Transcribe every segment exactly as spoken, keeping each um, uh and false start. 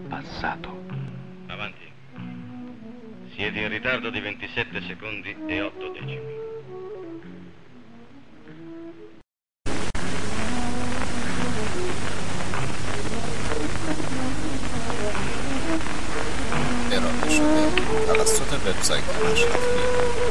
passato. Avanti. Siete in ritardo di ventisette secondi e otto decimi. ارائه شده توسط وبسایت مشرفی.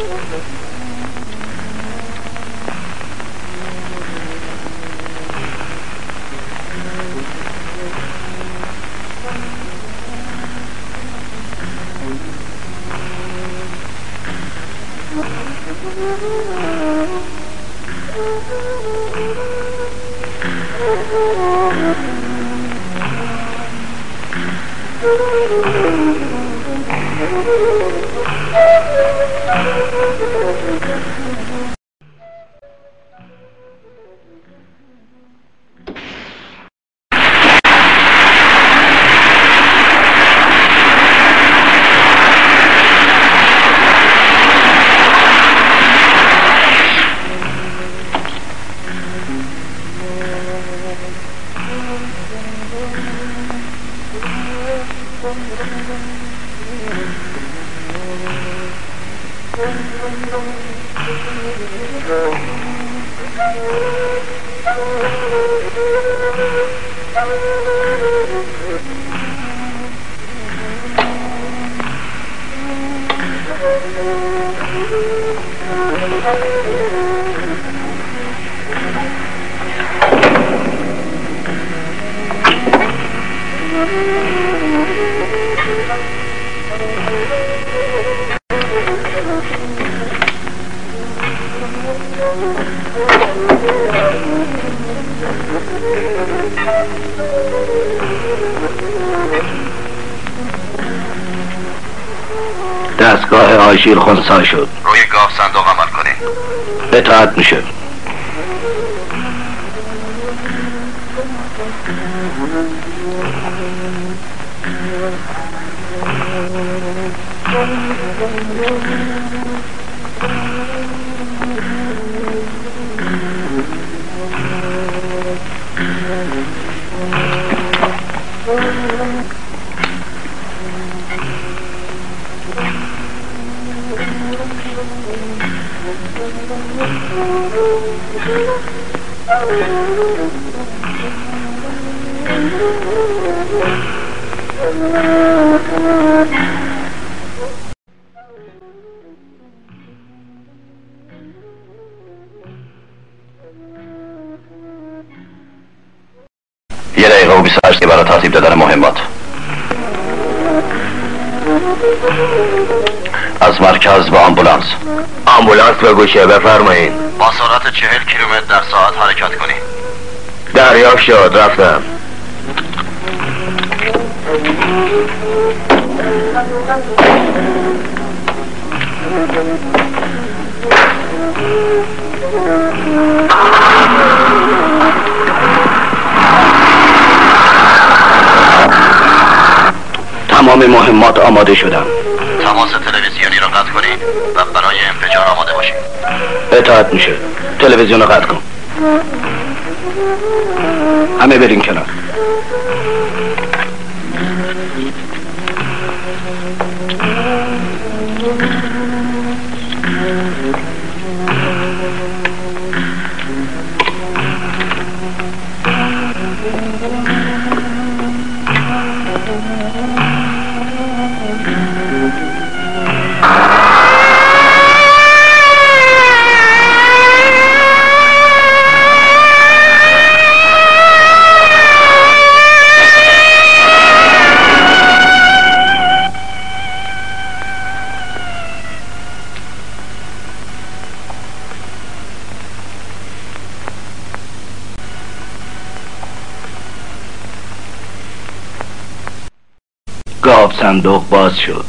دستگاه آژیر خنثی شد. روی گاف صندوق عمل کنین. اطاعت میشه. یه دقیقه و بیست و هشت برای ترتیب دادن مهمات. از مرکز به آمبولانس. آمبولانس به گوشه بفرمایید. با سرعت چهل کیلومتر در ساعت حرکت کنین. دریافت شد. رفتم. تمام مهمات آماده شدن. تماس تلویزیونی را قطع کنین و برای انفجار آماده باشین. اطاعت میشه. تلویزیون رو قطع کن. همه برین کنار. گاف صندوق باز شد.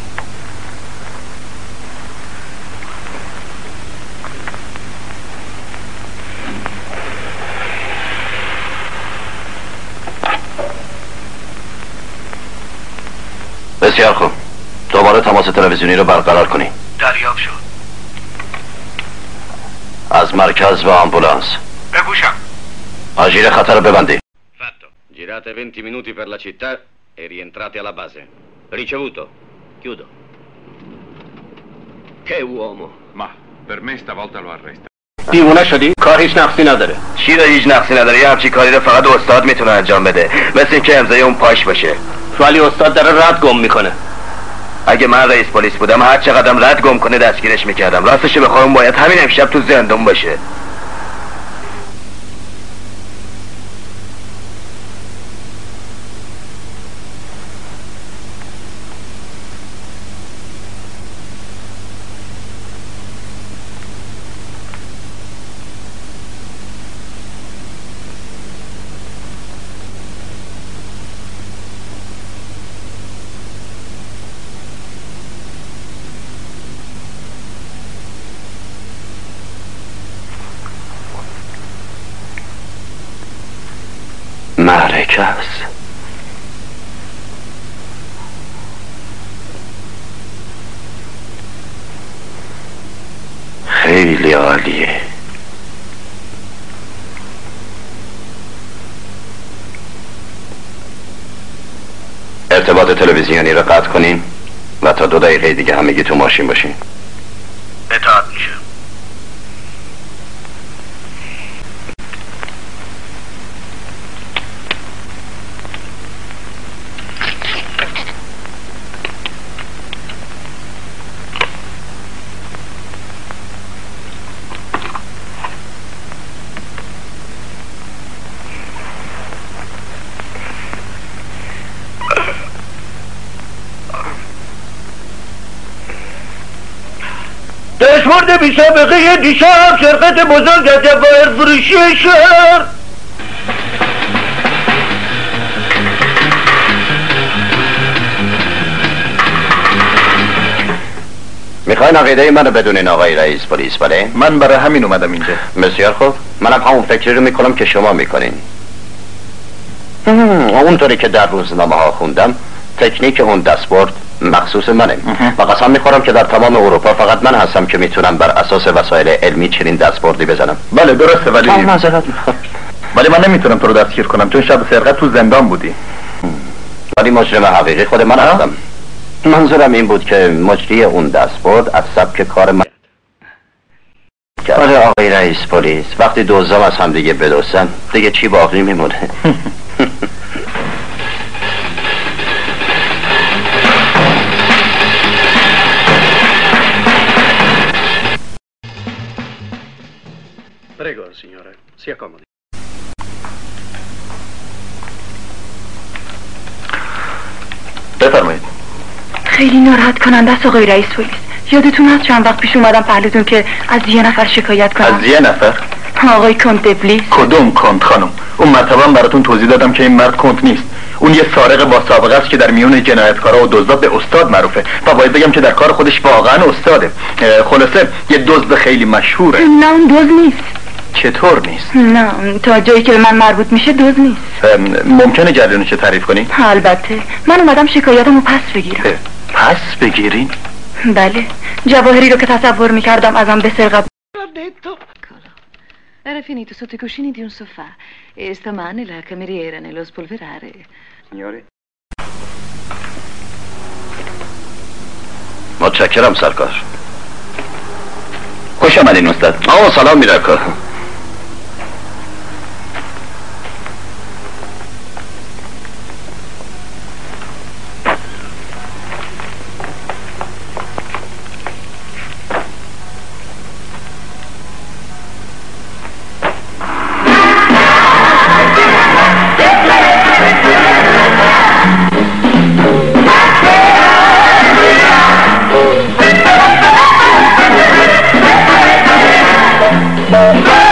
بسیار خوب. دوباره تماس تلویزیونی رو برقرار کنی. دریافت شد. از مرکز و آمبولانس. بگوشم. آژیر خطر رو ببندی. Fatto. Girate venti minuti per la città e rientrate alla base. Ricevuto. Chiudo. Che uomo. Ma per me stavolta lo arresta. دیوونه شدی؟ کار هیچ نقصی نداره. چی رو هیچ نقصی نداره؟ یه همچی کاری رو فقط استاد میتونه انجام بده. مثل اینکه امضای اون پاش باشه. ولی استاد داره رد گم میکنه. اگه من رئیس پلیس بودم هر چقدرم رد گم کنه دستگیرش میکردم. راستش بخوام باید همین امشب تو زندان باشه. معرکه است. خیلی عالیه. ارتباط تلویزیونی رو قطع کنین و تا دو دقیقه دیگه همگی تو ماشین باشین. اطاعت میشه. دشمرد بی سابقه دیشب شرکت بزرگ از جواهر فروشی شهر میخواین عقیده منو بدونین آقای رئیس پلیس؟ بله؟ من برای همین اومدم اینجا. بسیار خوب، منم همون فکری رو میکنم که شما میکنین. اونطوری که در روزنامه ها خوندم تکنیک اون دستبرد مخصوص منه و قسم میخورم که در تمام اروپا فقط من هستم که میتونم بر اساس وسایل علمی چنین دستبردی بزنم. بله درسته، ولی معذرت میخوام ولی من نمیتونم تو رو دستگیر کنم چون شب سرقت تو زندان بودی. ولی مجرم حقیقی خود من هستم. منظورم این بود که مجری اون دستبرد از سبک کار من. آره آقای رئیس پلیس، وقتی دوزام از هم دیگه بدوستن دیگه چی باقی میمونه؟ Prego, signore, si accomodi. بفرمایید. خیلی ناراحت کننده است آقای رئیس پلیس. یادتون هست چند وقت پیش اومدم پهلوتون که از یه نفر شکایت کنم؟ از یه نفر؟ آقای کنت دبلیس. کدوم کنت خانم؟ اون مرتبه هم براتون توضیح دادم که این مرد کنت نیست. اون یه سارق با سابقه است که در میون جنایتکارا و دزدا به استاد معروفه و باید بگم که در کار خودش واقعا استاده. خلاصه یه دزد خیلی مشهوره. نه اون دزد نیست. چطور نیست؟ نه تا جایی که به من مربوط میشه دزد نیست. ممکنه جریانش تعریف کنی؟ البته من اومدم شکایتمو پس بگیرم. پس بگیرین؟ بله، جواهری رو که تصور میکردم ازم به سرقت. Era finito sotto i cuscini di un sofà e stamane la cameriera nello spolverare. Signore. متشکرم سرکار. خوش آمدین استاد. آه سلام میرکا. Bye.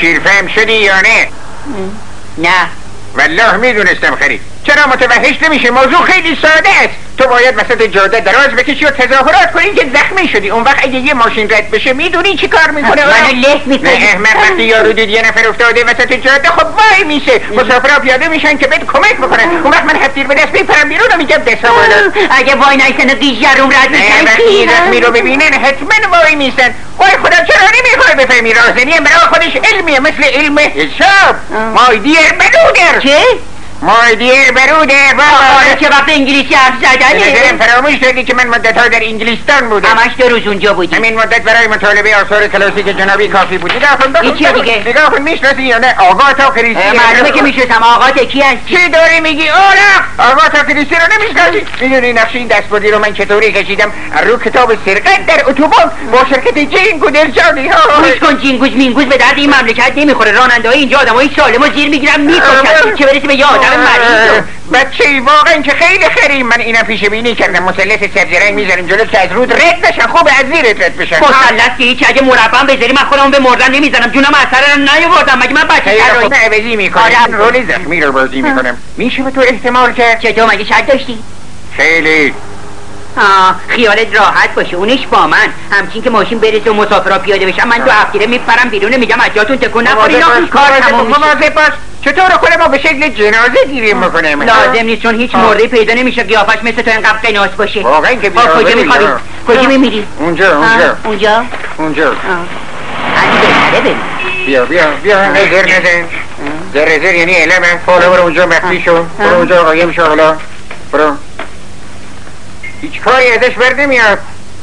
شیرفهم شدی یا نه؟ نه والله میدونستم خرید. چرا متوحش نمیشه؟ موضوع خیلی ساده است. تو باید وسط جاده دراز بکشی و تظاهرات کنی که زخمی شدی. اون وقت اگه یه ماشین رد بشه میدونی چی کار میکنه؟ منو له میکنی. نه احمد، وقتی یارو دید یه نفر افتاده وسط جاده خب وای میشه. مسافرها پیاده میشن که بهت کمک بکنن. اون وقت من هفتیر به دست میپرم بیرون و میگم دستا بالا. اگه وای نیستن و گیجرون رد میکنن وقتی زخمی رو ببینن حتما وای میستن. وای خدا چرا نمیخوای بفهمی؟ راهزنی برای خودش علمیه، مثل علم حساب. مای دیر برودر. چه؟ مای دیر برودر بابا. آره که وقت انگلیسی حرف زدنه. نظرم فراموش شدی که من مدت‌ها در انگلیستان بودم. همش دو روز اونجا بودی. همین مدت برای مطالبه آثار کلاسیک جنابی کافی بود. نگاه کن این چیه دیگه؟ نگاه کن میشناسی یا نه؟ آقا تا کریسی. معلومه که میشناسم. آقا کی هستی؟ چی داری میگی؟ آره آقا تا کریسی رو نمیشناسی؟ میدونی نقشه این دستبردی رو من چطوری کشیدم؟ رو کتاب سرقت در اتوبان با شرکت جینگو درجانی ها. گوش کن جینگوز مینگوز به درد این مملکت نمیخوره. راننده‌های اینجا آدمای سالمو زیر میگیرن میکشن. چه برسه به یه آدم مریض. بچه واقعا که خیلی خریم. من اینا پیش بینی کردم. مثلث سرجرنگ میذاریم جلو که از رود رد نشن. خوب از زیرت رد بشن. مثلث که هیچ، اگه مربعم بذاری من خودمو به مردن نمیزنم. جونم اثر نیاوردم. مگه من بچه رو عوضی میکنم. رول زخمی رو بازی میکنم. میشه به تو احتمال کرد؟ چطور مگه شک داشتی؟ خیلی. آه خیالت راحت باشه. اونش با من. همچین که ماشین برسه و مسافرها پیاده بشن من دو هفتیره میپرم بیرون میگم از جاتون تکون نخورین. کار تموم میشه. مواظب باش. چطور خود ما به شکل جنازه گیری میکنیم؟ لازم نیست، چون هیچ مرده پیدا نمیشه قیافش مثل تو اینقدر قناس باشه. واقعا که بیاره. کجا میخوابی؟ کجا میمیری؟ اونجا اونجا اونجا اونجا. از بهتره بریم. بیا بیا بیا نظر نزن. در نظر یعنی علمه. حالا برو اونجا مخفی شو. برو اونجا قایم شو. حالا برو. هیچ کاری ازش بر نمیاد.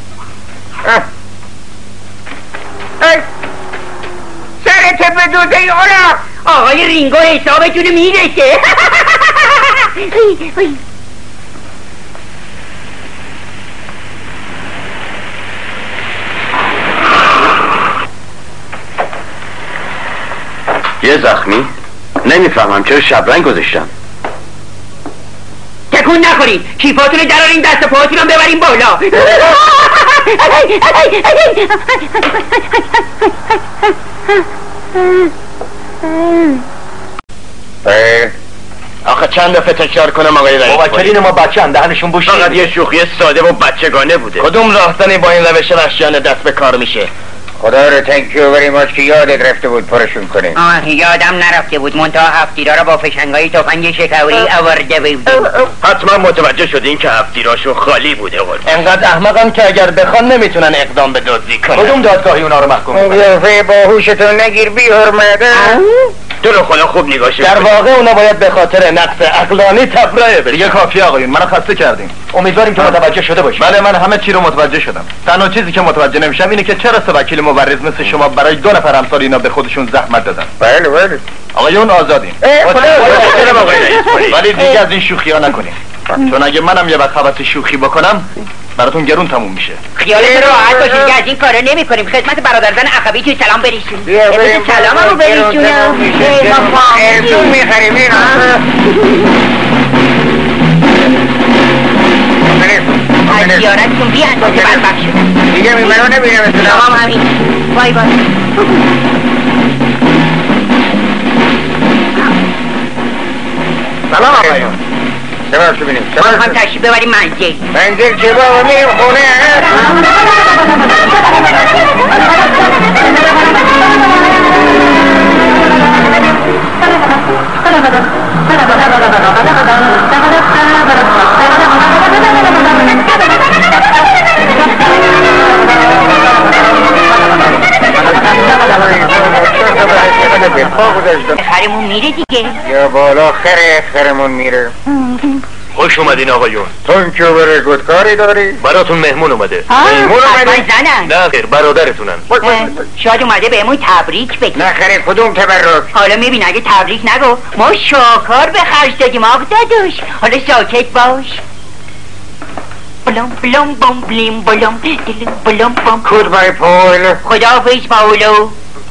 سرت به دوزه ای اولا. آقای رینگو حسابتون میرسه. یه زخمی؟ نمیفهمم چرا شبرنگ گذاشتم. تکون نخورید. کیفاتونو درارین دست پاهاتونو ببرین بالا. آخه چند دفعه تکرار کنم آقای رئیس؟ موکلین ما بچه هم دهنشون بوشید. فقط یه شوخی ساده و بچگانه بوده. کدوم راهزنی با این روش وحشیانه دست به کار میشه؟ خدا رو تنکیو بری ماش که یادت رفته بود پرشون کنه. آه یادم نرفته بود. منتها هفتیرا رو با فشنگای تفنگ شکوری آورده بودیم. حتما متوجه شدین که هفتیراشون خالی بوده. انقدر احمقن که اگر بخوان نمیتونن اقدام به دزدی کنن. کدوم دادگاهی اونا رو محکوم میکنه؟ قیافه باهوشتون نگیر بی حرمته. تو رو خدا خوب نگاشه. در واقع اونا باید به خاطر نقص عقلانی تبرئه بشه. دیگه کافیه آقایون، منو خسته کردین. امیدواریم که متوجه شده باشید. بله من همه چی رو متوجه شدم. تنها چیزی که متوجه نمیشم اینه که چرا سه وکیل مبرز مثل شما برای دو نفر همسال اینا به خودشون زحمت دادن. بله بله. آقایون آزادین. ولی دیگه از این شوخی ها نکنین. چون اگه منم یه وقت حوث شوخی بکنم براتون گرون تموم میشه. خیالت راحت باشید که از این کارا نمیکنیم. خدمت برادرزن عقبی توی سلام بریشیم. امروز سلاممو بریشونم. ارزون میخریم این از زیارتتون بی اندازه بدبخت شدم. دیگه میبرو نبینم اسلام. هم همین. بای بای. سلام آقایون. سلام شو بینیم. ما هم تشریف ببریم منزل. منزل چه بابا میریم خونه. خرمون میره دیگه. یا بالا خره خرمون میره. خوش اومدین آقایون. تون که بره گودکاری داری؟ براتون مهمون اومده. مهمون اومده؟ زنن؟ نه خیر برادرتونن. شاید اومده بهمون تبریک بگی. نه خره کدوم تبرک؟ حالا میبین اگه تبریک نگو ما شاکار به خرج دادیم آق دادوش. حالا ساکت باش. بلوم بلوم بوم بلیم بلوم دلم بلوم بوم. گودبای پول. خداحافظ پاولو.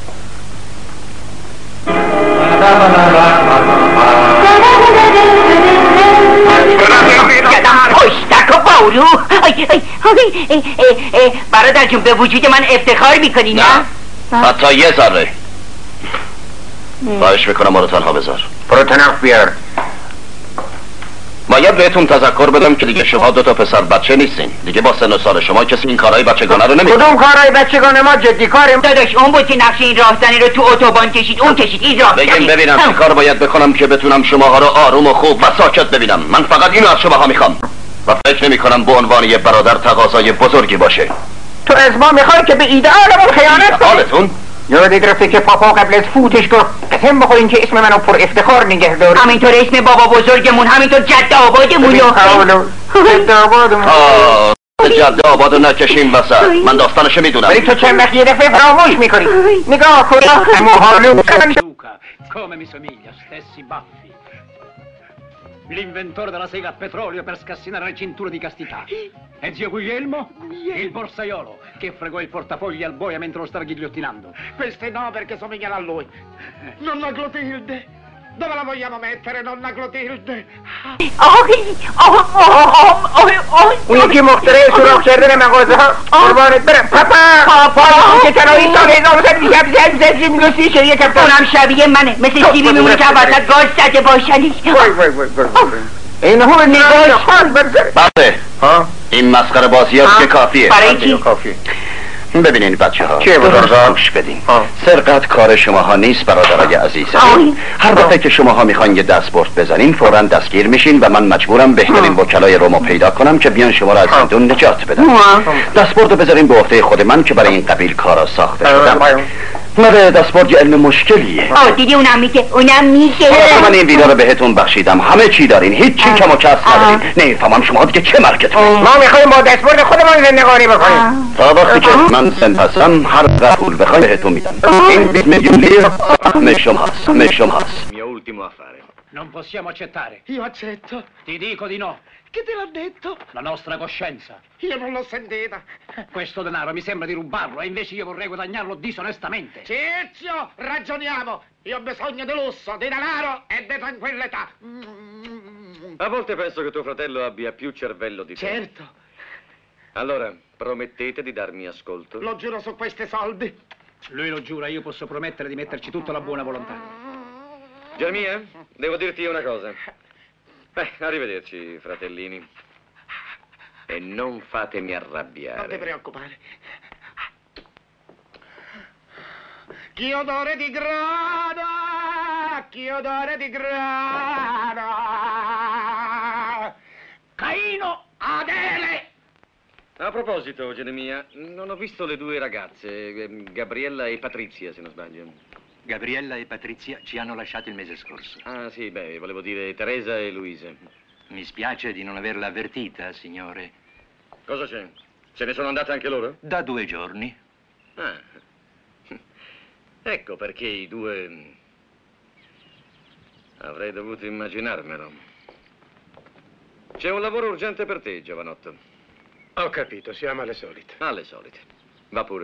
پشتک و بارو. برادر جون به وجود من افتخار میکنی نه؟ حتی یه ذره. خواهش میکنم ما رو تنها بذار. برو تنف بیار. باید بهتون تذکر بدم که دیگه شما دو تا پسر بچه نیستین. دیگه با سن و سال شما کسی این کارهای بچگانه رو نمیکنه. کدوم کارهای بچگانه؟ ما جدی کاریم. داداش اون بود که نقشه این راهزنی رو تو اتوبان کشید، اون کشید این راهزنی. بگیم ببینم چه کار باید بکنم که بتونم شماها رو آروم و خوب و ساکت ببینم. من فقط اینو از شماها میخوام و فکر نمیکنم به عنوان یه برادر تقاضای بزرگی باشه. تو از ما میخوای که به ایدئالمون خیانت کنی؟ حالتون؟ یاد گرفته که پاپا قبل از فوتش گفت قسم بخورین که اسم منو پر افتخار نگه داری. همینطور اسم بابا بزرگمون، همینطور جد آبادمون. جد آبادمون. آه جد آبادو نکشیم وسط. من داستانشو میدونم. ولی تو چند وقت یه دفعه فراموش میکنی. نگاه کن موهالو. Come mi somiglia, stessi baffi. L'inventore della sega a petrolio per scassinare le cinture di castità. E zio Guglielmo? Il borsaiolo che fregò il portafogli al boia mentre lo stava ghigliottinando. Queste no, perché somigliano a lui. Nonna Clotilde, dove la vogliamo mettere, nonna Clotilde? اون یکی مخترع سراخ کردن مغازه ها قربانت برم. پاپا پاپا که تنهایی سال هزار و صد بیشتر بیشتر بیشتر بیشتر میگوستی شریه کفتر. اونم شبیه منه، مثل سیبی میمونه که وسط گاز زده باشنی. وای وای وای وای این هم نگاهش خواهد برزره. بله این مسخره بازی هست که کافیه. برای چی؟ ببینین بچه ها چیه بزرگا؟ گوش بدین. سرقت کار شماها نیست برادرای عزیزم. هر دفعه که شماها میخواین یه دستبرد بزنین فوراً دستگیر میشین و من مجبورم بهترین وکلای رومو پیدا کنم که بیان شما را از زندون نجات بدن. دستبردو بذارین به عهده خود من که برای این قبیل کارا ساخته شدم. مره دستبرد یه علم مشکلیه. آه دیدی اونم میگه اونم میگه. من این ویلا رو بهتون بخشیدم، همه چی دارین، هیچ چی کم و کسب ندارین. نمیفهمم شما دیگه چه مرکتون. ما میخوایم با دستبرد خودمان زندگانی بکنیم. تا وقتی که من سن هستم هر قدر پول بخوایم بهتون میدم. این بیست میلیون لیر همه شماست، همه شماست. Mio ultimo affare. Non possiamo accettare. Io accetto. Ti dico di no. Chi te l'ha detto? La nostra coscienza. Io non l'ho sentita. Questo denaro mi sembra di rubarlo e invece io vorrei guadagnarlo disonestamente. Cizio, ragioniamo. Io ho bisogno di lusso, di denaro e di tranquillità. A volte penso che tuo fratello abbia più cervello di te. Certo. Allora, promettete di darmi ascolto? Lo giuro su questi soldi. Lui lo giura, io posso promettere di metterci tutta la buona volontà. Germia, devo dirti una cosa. Beh, arrivederci, fratellini. E non fatemi arrabbiare. Non ti preoccupare. Che odore di grana! Che odore di grana! Caino, Adele! A proposito, Geremia, non ho visto le due ragazze, Gabriella e Patrizia, se non sbaglio. Gabriella e Patrizia ci hanno lasciato il mese scorso. Ah, sì, beh, volevo dire Teresa e Luisa. Mi spiace di non averla avvertita, signore. Cosa c'è? Se ne sono andate anche loro? Da due giorni. Ah. Ecco perché i due... Avrei dovuto immaginarmelo. C'è un lavoro urgente per te, giovanotto. Ho capito, siamo alle solite. Alle solite. Va pure.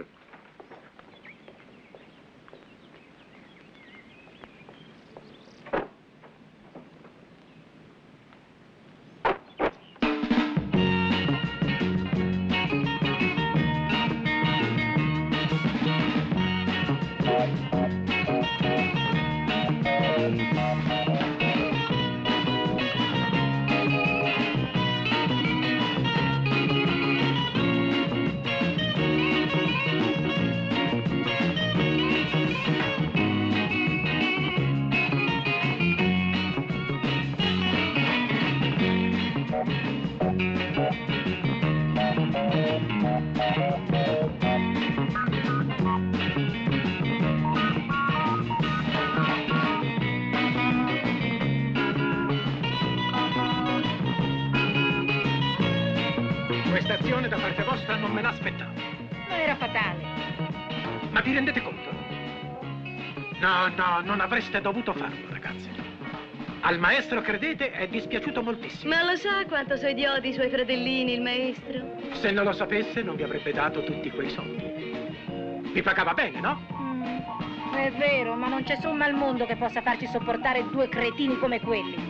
Questa azione da parte vostra non me l'aspettavo. Non era fatale. Ma vi rendete conto? No, no, non avreste dovuto farlo, ragazzi. Al maestro, credete, è dispiaciuto moltissimo. Ma lo sa quanto sono idioti i suoi fratellini, il maestro? Se non lo sapesse, non vi avrebbe dato tutti quei soldi. Vi pagava bene, no? Mm, è vero, ma non c'è somma al mondo che possa farci sopportare due cretini come quelli.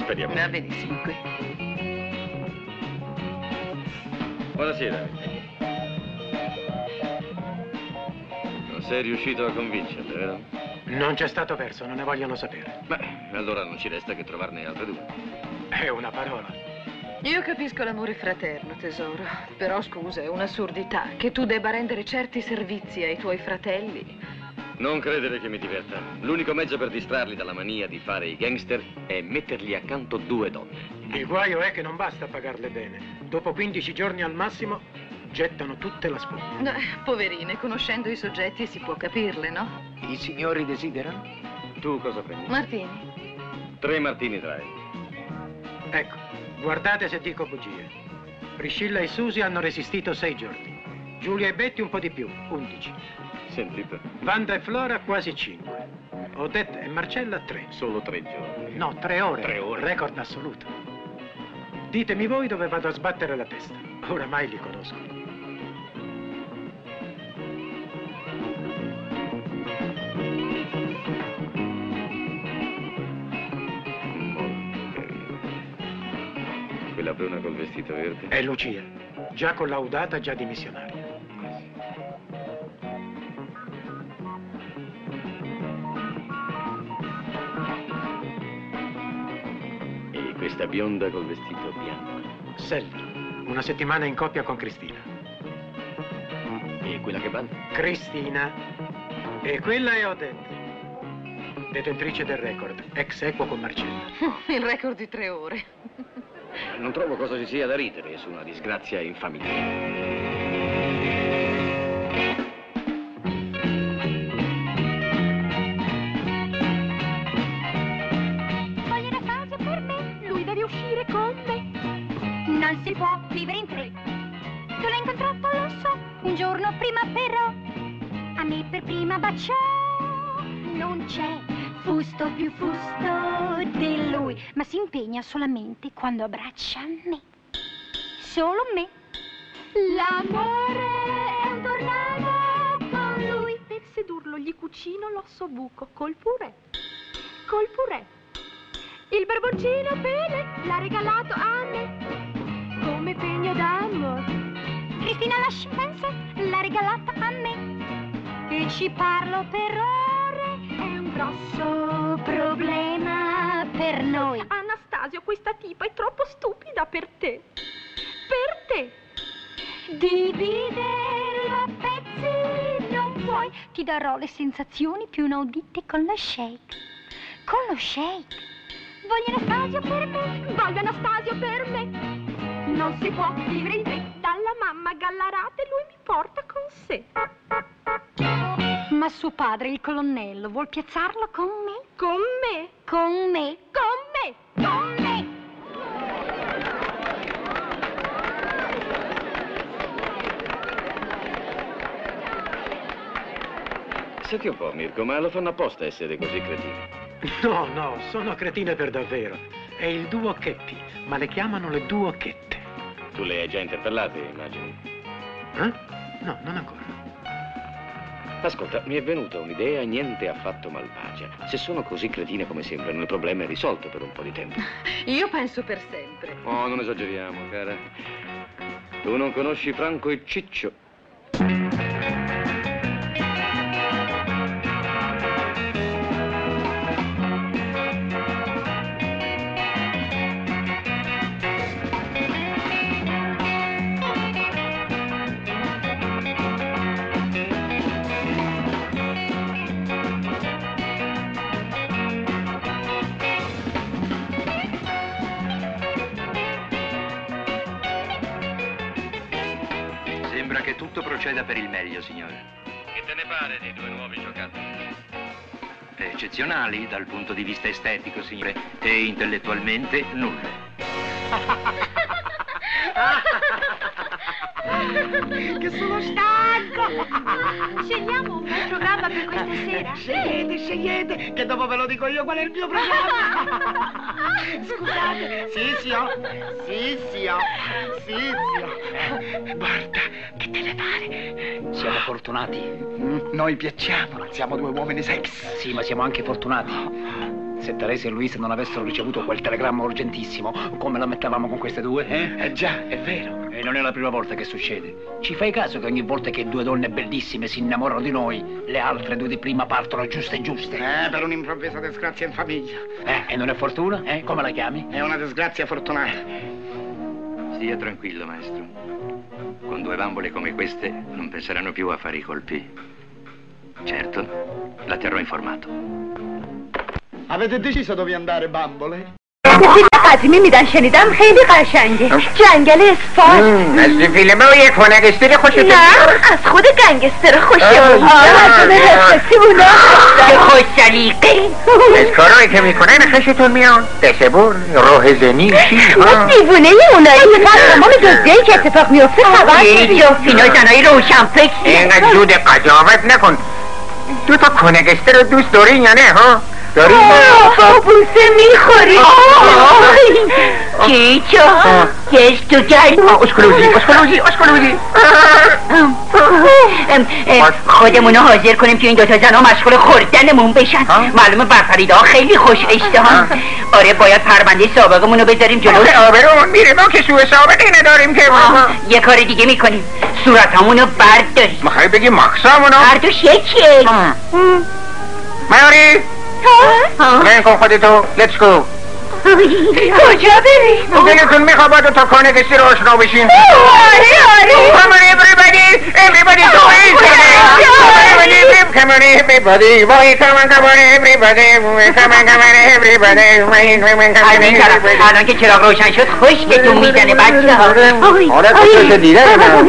Speriamo. Va benissimo qui. Buonasera. Non sei riuscito a convincerle, vero? Non c'è stato verso, non ne vogliono sapere. Beh, allora non ci resta che trovarne altre due. È una parola. Io capisco l'amore fraterno, tesoro, però scusa, è un'assurdità che tu debba rendere certi servizi ai tuoi fratelli. Non credere che mi diverta. L'unico mezzo per distrarli dalla mania di fare i gangster è mettergli accanto due donne. Il guaio è che non basta pagarle bene. Dopo quindici giorni al massimo gettano tutte la spugna. Eh, poverine, conoscendo i soggetti si può capirle, no? I signori desiderano? Tu cosa prendi? Martini. Tre martini trai. Ecco, guardate se dico bugie. Priscilla e Susi hanno resistito sei giorni. Giulia e Betty un po' di più, undici. Sentite. Wanda e Flora quasi cinque. Odette e Marcella tre. Solo tre giorni. No, tre ore. Tre ore. Record assoluto. Ditemi voi dove vado a sbattere la testa. Oramai li conosco. Quella bruna col vestito verde? È Lucia, già collaudata, già dimissionaria. E questa bionda col vestito bianco? Sally, una settimana in coppia con Cristina. E quella che balla? Cristina. E quella è Odette, detentrice del record, ex equo con Marcella. Il record di tre ore. Non trovo cosa ci sia da ridere su una disgrazia in famiglia. Voglio una casa per me, lui deve uscire con me. Non si può vivere in tre. Tu l'hai incontrato, lo so, un giorno prima però. A me per prima baciò. Non c'è fusto più fusto di lui, ma si impegna solamente quando abbraccia me. Solo me. L'amore è un tornado con lui. Per sedurlo gli cucino l'osso buco col purè. Col purè. Il barboncino bene l'ha regalato a me come pegno d'amore. Cristina la scienza l'ha regalata a me e ci parlo per ore. È un grosso problema per noi. Anastasio, questa tipa è troppo stupida per te. Per te. Dividerlo a pezzi non puoi. Ti darò le sensazioni più inaudite con lo shake. Con lo shake. Voglio Anastasio per me. Voglio Anastasio per me. Non si può vivere in tre. Dalla mamma Gallarate lui mi porta con sé. Ma suo padre, il colonnello, vuol piazzarlo con me? Con me? Con me? Con me? Con me? Senti un po', Mirko, ma lo fanno apposta essere così cretini? No, no, sono cretine per davvero. È il duo Chetti, ma le chiamano le duocchette. Tu le hai già interpellate, immagino? Eh? No, non ancora. Ascolta, mi è venuta un'idea niente affatto malvagia. Se sono così cretine come sembrano, il problema è risolto per un po' di tempo. Io penso per sempre. Oh, non esageriamo, cara. Tu non conosci Franco e Ciccio. Che tutto proceda per il meglio, signore. Che te ne pare dei due nuovi giocattoli? Eccezionali dal punto di vista estetico, signore, e intellettualmente nulle. Che sono stanco! Scegliamo un bel programma per questa sera. Scegliete, scegliete, che dopo ve lo dico io qual è il mio programma. Scusate, sì, zio, sì, zio, sì, zio. Guarda, che te ne pare? Siamo fortunati. Noi piacciamo, siamo due uomini sex. Sì, ma siamo anche fortunati. Se Teresa e Luisa non avessero ricevuto quel telegramma urgentissimo, come la mettevamo con queste due, eh? Eh già, è vero. E non è la prima volta che succede. Ci fai caso che ogni volta che due donne bellissime si innamorano di noi, le altre due di prima partono giuste giuste? Eh, per un'improvvisa disgrazia in famiglia. Eh, e non è fortuna? Eh, come la chiami? È una disgrazia fortunata. Stia tranquillo, maestro. Con due bambole come queste non penseranno più a fare i colpi. Certo, la terrò informato. Avete deciso dove andare, bambole؟ فیلم قدیمی میدن شنیدم خیلی قشنگه جنگل اصفهان از فیلم او یک گنگستر خوشتون نه از خود گنگستر خوشمون آه حساسی اونا چه خوش سلیقه از کارهایی که میکنن خوشتون میان دستبور روح زنی چی ما دیوونه ای اونایی فقط تمام جزئیایی که اتفاق میفته خبر ای جفتینا زنایی روشن فکر اینقدر زود قضاوت نکن دو تا کنگستر رو دوست دارین یا نه ها داری؟ آه بوسه میخوری چیچو یش تو گرد اسکلوزی اسکلوزی اسکلوزی خودمونو حاضر کنیم که این دوتا زن ها مشغول خوردنمون بشن معلومه برفریده ها خیلی خوش اشتهان آره باید پرونده سابقمونو بذاریم جلو آبرون میره ما که سوء سابقی نداریم که یه کار دیگه میکنیم صورتامونو برداریم میخوایی بگی مخصامونو هر دوش یکیه میاری برین کن خودتو لیتس گو کجا بریم؟ دلتون میخواد با دو تا کانگستی رو آشنا بشین آره آره Come on everybody everybody do it Come on everybody boy come on come on everybody come on come on everybody الان که چراغ روشن شد خشکتون میزنه بچه ها آره کجا دیده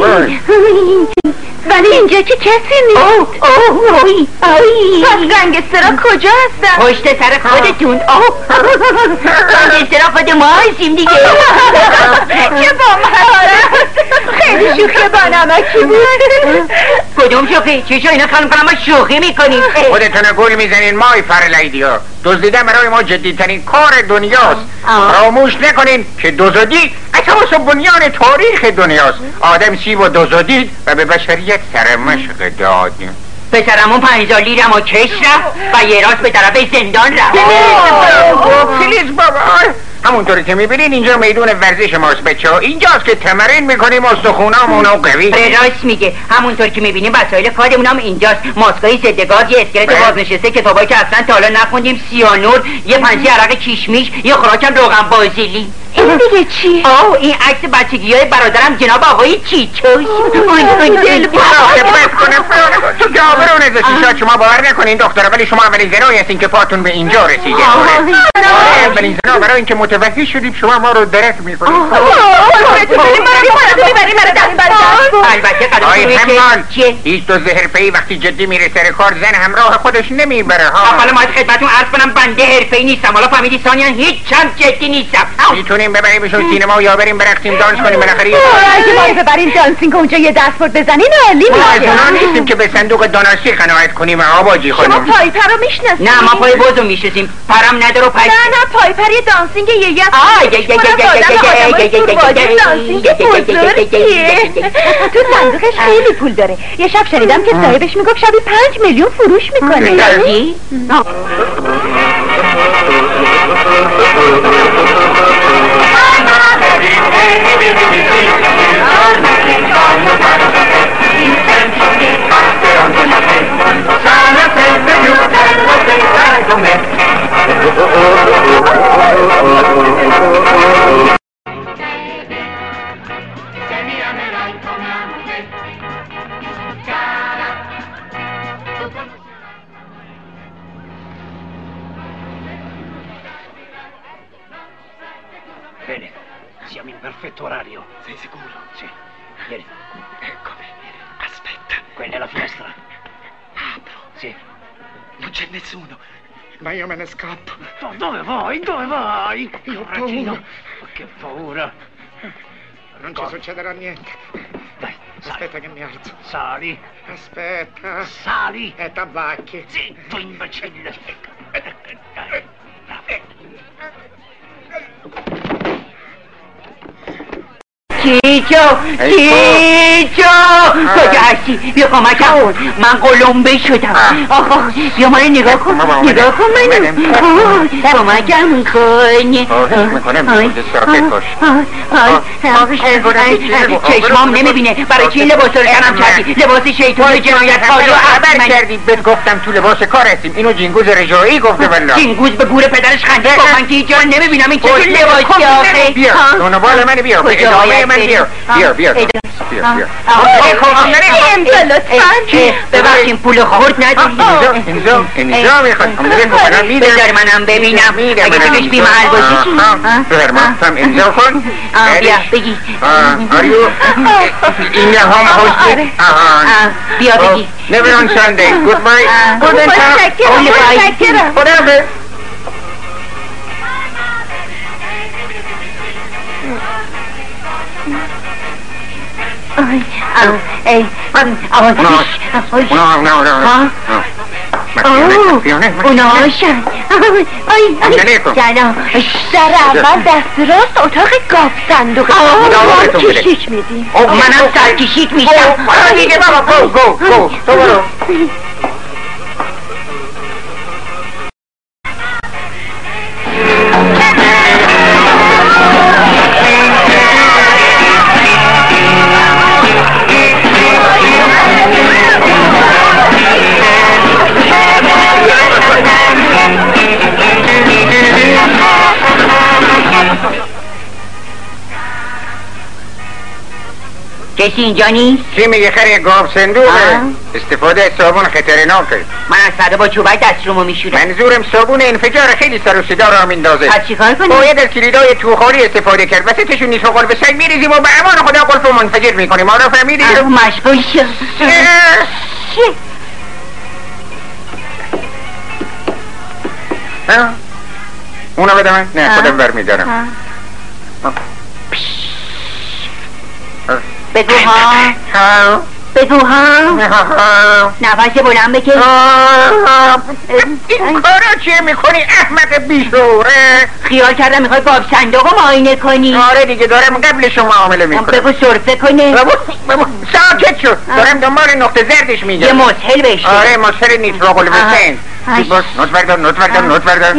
ولی اینجا که کسی نیست اوه اوه اوی اوی پس گنگسترها کجا هستن؟ پشت سر خودتون گنگسترها خود ما هستیم دیگه که با من خیلی شوخی با نمکی بود کدوم شوخی؟ چی شو اینا خانم کنم ما شوخی میکنیم خودتون گول میزنین مای فرلیدی ها دزدیدن برای ما جدیترین کار دنیاست فراموش نکنین که دزدی اساس و بنیان تاریخ دنیاست آدم سیب و دزدید و به بشریت سرمشق داد پسرمون پنجاه لیرم و کش رفت و یه راست به طرف زندان رفت پلیز بابا همونطوری که میبینین اینجا میدون ورزش ماست بچه ها اینجاست که تمرین میکنیم استخونامونو قوی راست میگه همونطور که میبینیم وسایل کارمون هم اینجاست ماسکای ضد گاز یه اسکلت بازنشسته کتابایی که اصلا تا حالا نخوندیم سیانور یه پنجه عرق کشمیش یه خوراکم روغن بازیلی این دیگه چی؟ آه این عکس بچگی های برادرم جناب آقای چیچوش اون دل بس کنه تو که آبرون ازشی شاید شما باور نکنین دختره ولی شما اولین زنایی هستین که پاتون به اینجا رسیده اولین زنا برای اینکه متوجه شدیم شما ما رو درک میکنید البته قدم هیچ دوست حرفه‌ای وقتی جدی میره سر کار زن همراه خودش نمیبره ها حالا ما خدمتتون عرض کنم بنده حرفه‌ای نیستم حالا فهمیدی ثانیان هیچ چند جدی نیستم میتونیم ببریمشون سینما یا بریم برقصیم دانس کنیم بالاخره اگه ما ببریم دانسینگ اونجا یه دستورد بزنین عالی میشه ما از اونا نیستیم که به صندوق دانشی قناعت کنیم آباجی خانم شما پایپر رو میشناسید نه ما پای بوزو میشناسیم پرم نداره و پای نه نه پایپر یه دانسینگ یه یه تو صندوقش خیلی پول داره یه شب شنیدم که صاحبش میگفت شبی پنج میلیون فروش میکنه Bene, siamo in perfetto orario. Sei sicuro? Sì. Vieni. Eccomi. Aspetta. Quella è la finestra. Apro. Sì. Non c'è nessuno. Ma io me ne scappo. No, dove vai? Dove vai? Io ho Coraggino. paura. Che paura. Non ci succederà niente. Dai, sali. Aspetta che mi alzo. Sali. Aspetta. Sali. E tabacchi. Zitto, imbecille. Dai. چیچو چیچو کجا هستی؟ بیا کمکم کن من قلمبه شدم آخ آخ بیا من نگاه کن نگاه کن منو کمکم کن میکنم ساکت باش چشمام نمیبینه برای چی این لباس رو تنم کردی؟ لباس شیطان جنایت کاری و خبر کردی بهت گفتم تو لباس کار هستیم اینو جینگوز رجایی گفته والله جینگوز به گور پدرش خنده گفت من که هیچ جا نمیبینم این چه لباسی آخه بیا دونوال من بیا ادامه من بیا بیا بیا بیا بیا ببخشیم پول خورد نداری اینجا اینجا اینجا میخواد بذار منم ببینم اگه تو پیش بیمحل باشی فرمانتم اینجا کن بیا بگی آریو این هم هوشت بیا بگی never on Sunday goodbye متشکرم خدا ای اوناشن سلام در اول دست راست اتاق گاف صندوق کشیک میدیم منم سرکشیک میشم دیگه بابا گو گو گو تو برو کسی اینجا نیست؟ چی میگه خیلی گاف صندوقه استفاده از صابون خطرناکه من از فردا با چوبک دسترومو میشورم منظورم صابون انفجار خیلی سر و صدا را میندازه پس چیکار کنیم؟ باید از کلیدای توخالی استفاده کرد وسطشون نیست و قلب سگ میریزیم و به امان خدا قلب منفجر میکنیم آره فهمیدی؟ مشغول شد اونو بده من؟ نه خودم برمیدارم بگو ها بگو ها نفس بلند بکش این کارا چیه میکنی احمق بیشوره خیال کردم میخوای گاف صندوق رو معاینه کنی آره دیگه دارم قبل شما معامله میکنم بگو سرفه کنه ساکت شد دارم دنبال نقطه زردش میگم یه مسهل بشته آره مسهل نیتروگلوسین باش نوت بردار نوت بردار نوت بردار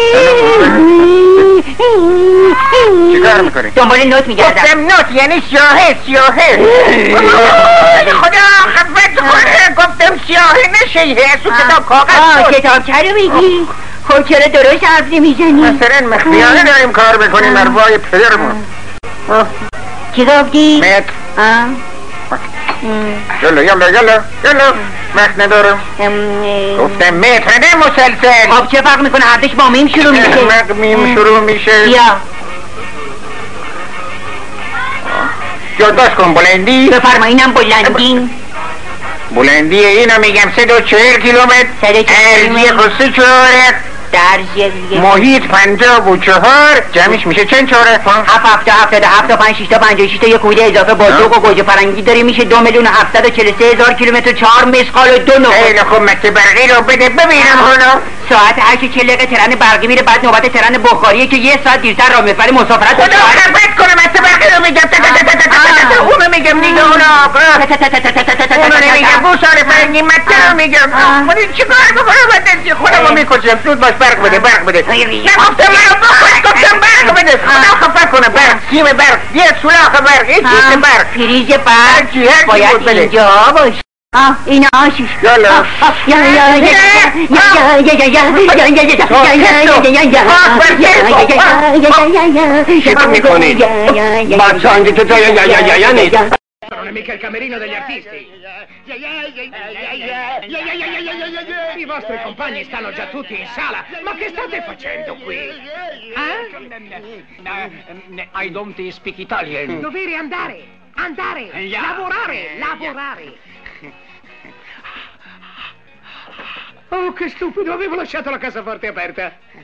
چی کار میکنی؟ دنبال نوت میگردم گفتم نوت یعنی سیاهه سیاهه خدا خفت کنه گفتم سیاهه نشه سو کتاب کاغذ شد کتاب چرا میگی؟ خب چرا درست حرف نمیزنی؟ مثلا مخفیانه داریم کار میکنیم مربای پدرمون چی گفتی؟ مت یلا یلا یلا یلا مخ ندارم گفتم متر نه مسلسل خب چه فرق میکنه حرفش با میم شروع میشه مق میم شروع میشه بیا یادداشت کن بلندی بفرما اینم بلندی بلندی اینو میگم سه دو چهل کیلومتر ارزی خصوصی چهاره محیط پنجاه و چهار جمعش میشه چند چهاره؟ هفت هفته هفتاد هفت تا پنج شیشتا پنجاه شیشتا یک کویده اضافه با دوغ و گوجه فرنگی داری میشه دو میلیون هفتصد و چهل و سه هزار کیلومتر چهار مسقال و دو نقطه خیلی خوب مکه برقی رو بده ببینم حالا ساعت هشت و چهل دقیقه ترن برقی میره بعد نوبت ترن بخاریه که یه ساعت دیرتر راه میفره مسافرت خدا خفت کنه مکه برقی رو میگم اونو میگم دیگه اونو اونو نمیگم بوسان فرنگی مکه رو میگم چیکار بکنم خودمو میکشم زود باش برق بده برق بده نگفتم منو بخوش گفتم برق بده خدا خفت کنه برق سیم برق یه سولاخ برق یه چیز برق پریز برق باید اینجا باشه آه این آشیش یالا یا یا یا یا یا یا یا چی میکنید؟ بچه ها اینجا جا یا یا یا یا نیست Non è mica il camerino degli artisti. I vostri compagni stanno già tutti in sala. Ma che state facendo qui? Eh? I don't speak Italian. Dovere andare, andare, lavorare, lavorare. Oh, che stupido, avevo lasciato la cassaforte aperta.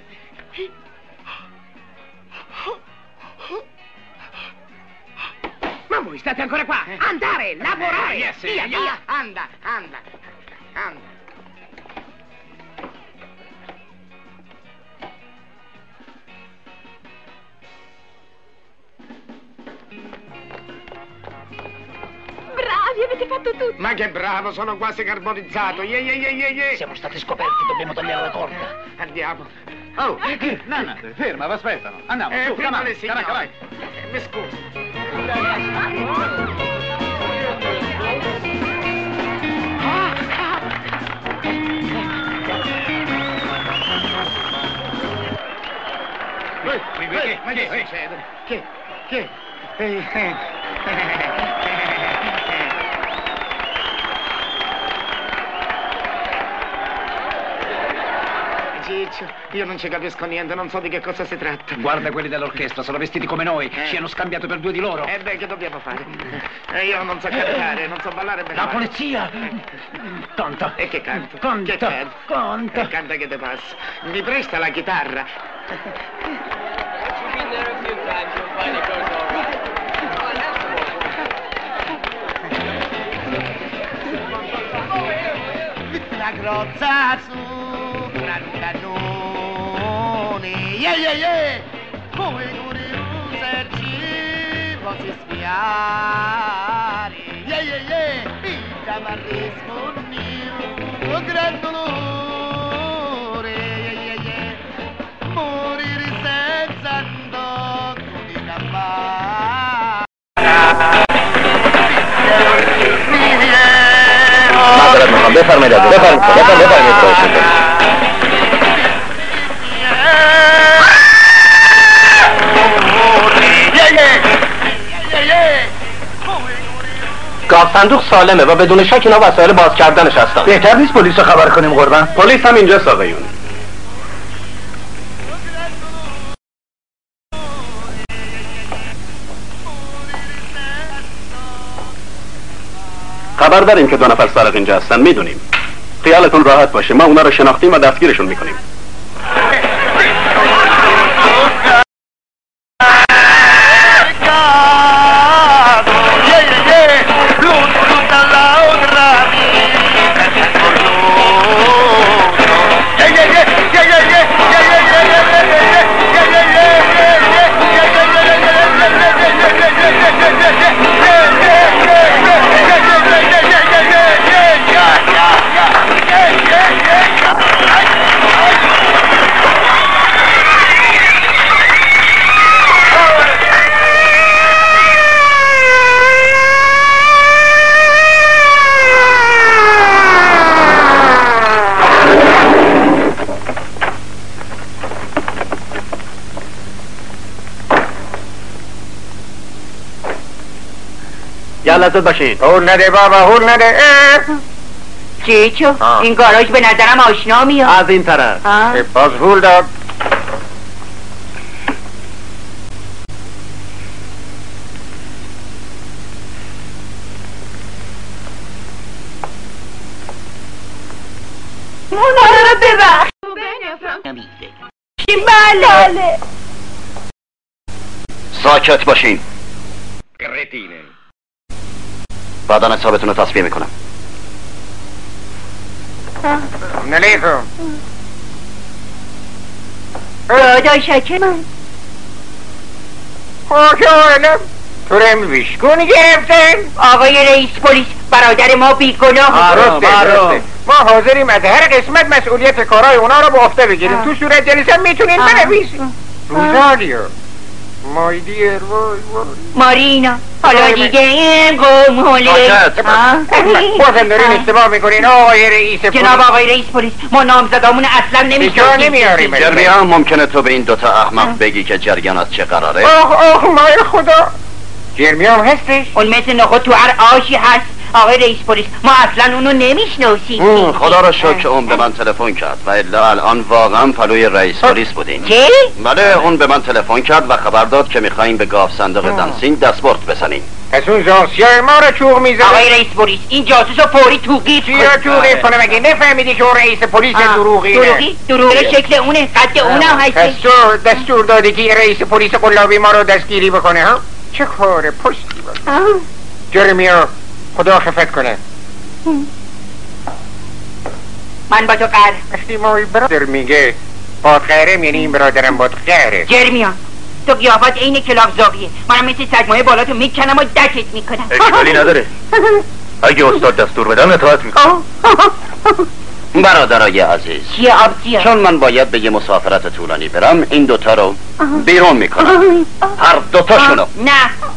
Ma voi state ancora qua? Andare, lavorare! Yes, via, via! Anda, anda, anda. avete fatto tutto. Ma che bravo, sono quasi carbonizzato. Ye, ye, ye, ye, ye. Siamo stati scoperti, dobbiamo tagliare la corda. Andiamo. Oh, Nana, ferma, vi aspettano. Andiamo, Eh, su, prima caraca, le signore. caraca, vai. Eh, mi scusi. Che, ma che succede? Che? Che? Eh, eh. Ciccio, io non ci capisco niente, non so di che cosa si tratta. Guarda quelli dell'orchestra, sono vestiti come noi, Eh. ci hanno scambiato per due di loro. E beh, che dobbiamo fare? Eh, io non so cantare, non so ballare bene. La polizia! Conta! E che canto? Conta! Che canto? Conta! E canta che te passa. Mi presta la chitarra? La grozza sopra un cannone. Yeah, yeah, yeah. Come con i userci posso spiare. Yeah, yeah, yeah. Il camarresco mio, gran dolore. Yeah, yeah, yeah. Morire senza un tocco di campana. معذرت میخوام بفرمایید بفرمایید بفرمایید بفرمایید گاف صندوق سالمه و بدون شک اینا وسایل باز کردنش هستن. بهتر نیست پلیس رو خبر کنیم قربان؟ پلیس هم اینجاست آقایون. خبر داریم که دو نفر سارق اینجا هستن، میدونیم. خیالتون راحت باشه، ما اونا رو شناختیم و دستگیرشون میکنیم. یالتت باشین. هول نده بابا، هول نده. چیچو این گاراژ به نظرم آشنا میاد. از این طرف. باز هول داد. مونا رو ببخش. بله. ساکت باشین. کretine. بعدا حسابتون رو تصفیه میکنم. نلیکم. داداشک من. خوشحالم. تو رم ویشکونی گرفتن؟ آقای رئیس پلیس، برادر ما بیگناه. درسته درسته. ما حاضریم از هر قسمت مسئولیت کارهای اونا رو به عهده بگیریم. تو صورت جلسه میتونین بنویسیم. روزالیا مای دیر وای وای مارینا حالا دیگه این قوم حوله. بازم دارین اشتباه میکنین آقای رئیس پلیس. جناب آقای رئیس پلیس، ما نامزدامون اصلا بیجا نمیاریم. جربیان ممکنه تو به این دوتا احمق بگی که جریان از چه قراره؟ آخ آخ مای خدا. جرمیام هستش؟ اون مثل نخود تو هر آشی هست. آقای رئیس پلیس، ما اصلا اونو نمیشناسیم. خدا را شکر اون به من تلفن کرد و الا الان واقعا پلوی رئیس پلیس بودین. چی؟ بله، اون به من تلفن کرد و خبر داد که میخوایم به گاف صندوق دانسینگ دستبرد بزنیم. پس اون جاسیای ما رو چوغ میزنه. آقای رئیس پلیس، این جاسوس رو فوری توقیف کن. چیا توقیف کنه مگه نفهمیدی که اون رئیس پلیس دروغیه؟ دروغی؟ دروغی شکل اونه، قد اونم هستش. پس تو دستور دادی که رئیس پلیس قلابی ما رو دستگیری بکنه ها؟ چه کار پشتی بود. جرمیا خدا خفت کنه. من با تو قهر. وقتی ما برادر میگه باد قهرم یعنی این برادرم باد قهره. جرمیا تو قیافت عین کلاف زاویه. منم مثل سگمایه بالا تو میکنم و دکت میکنم. اشکالی نداره. اگه استاد دستور بدن اطاعت میکنم. برادرای عزیز، چیه آبجی؟ چون من باید به یه مسافرت طولانی برم، این دوتا رو بیرون میکنم. هر دوتاشونو. نه.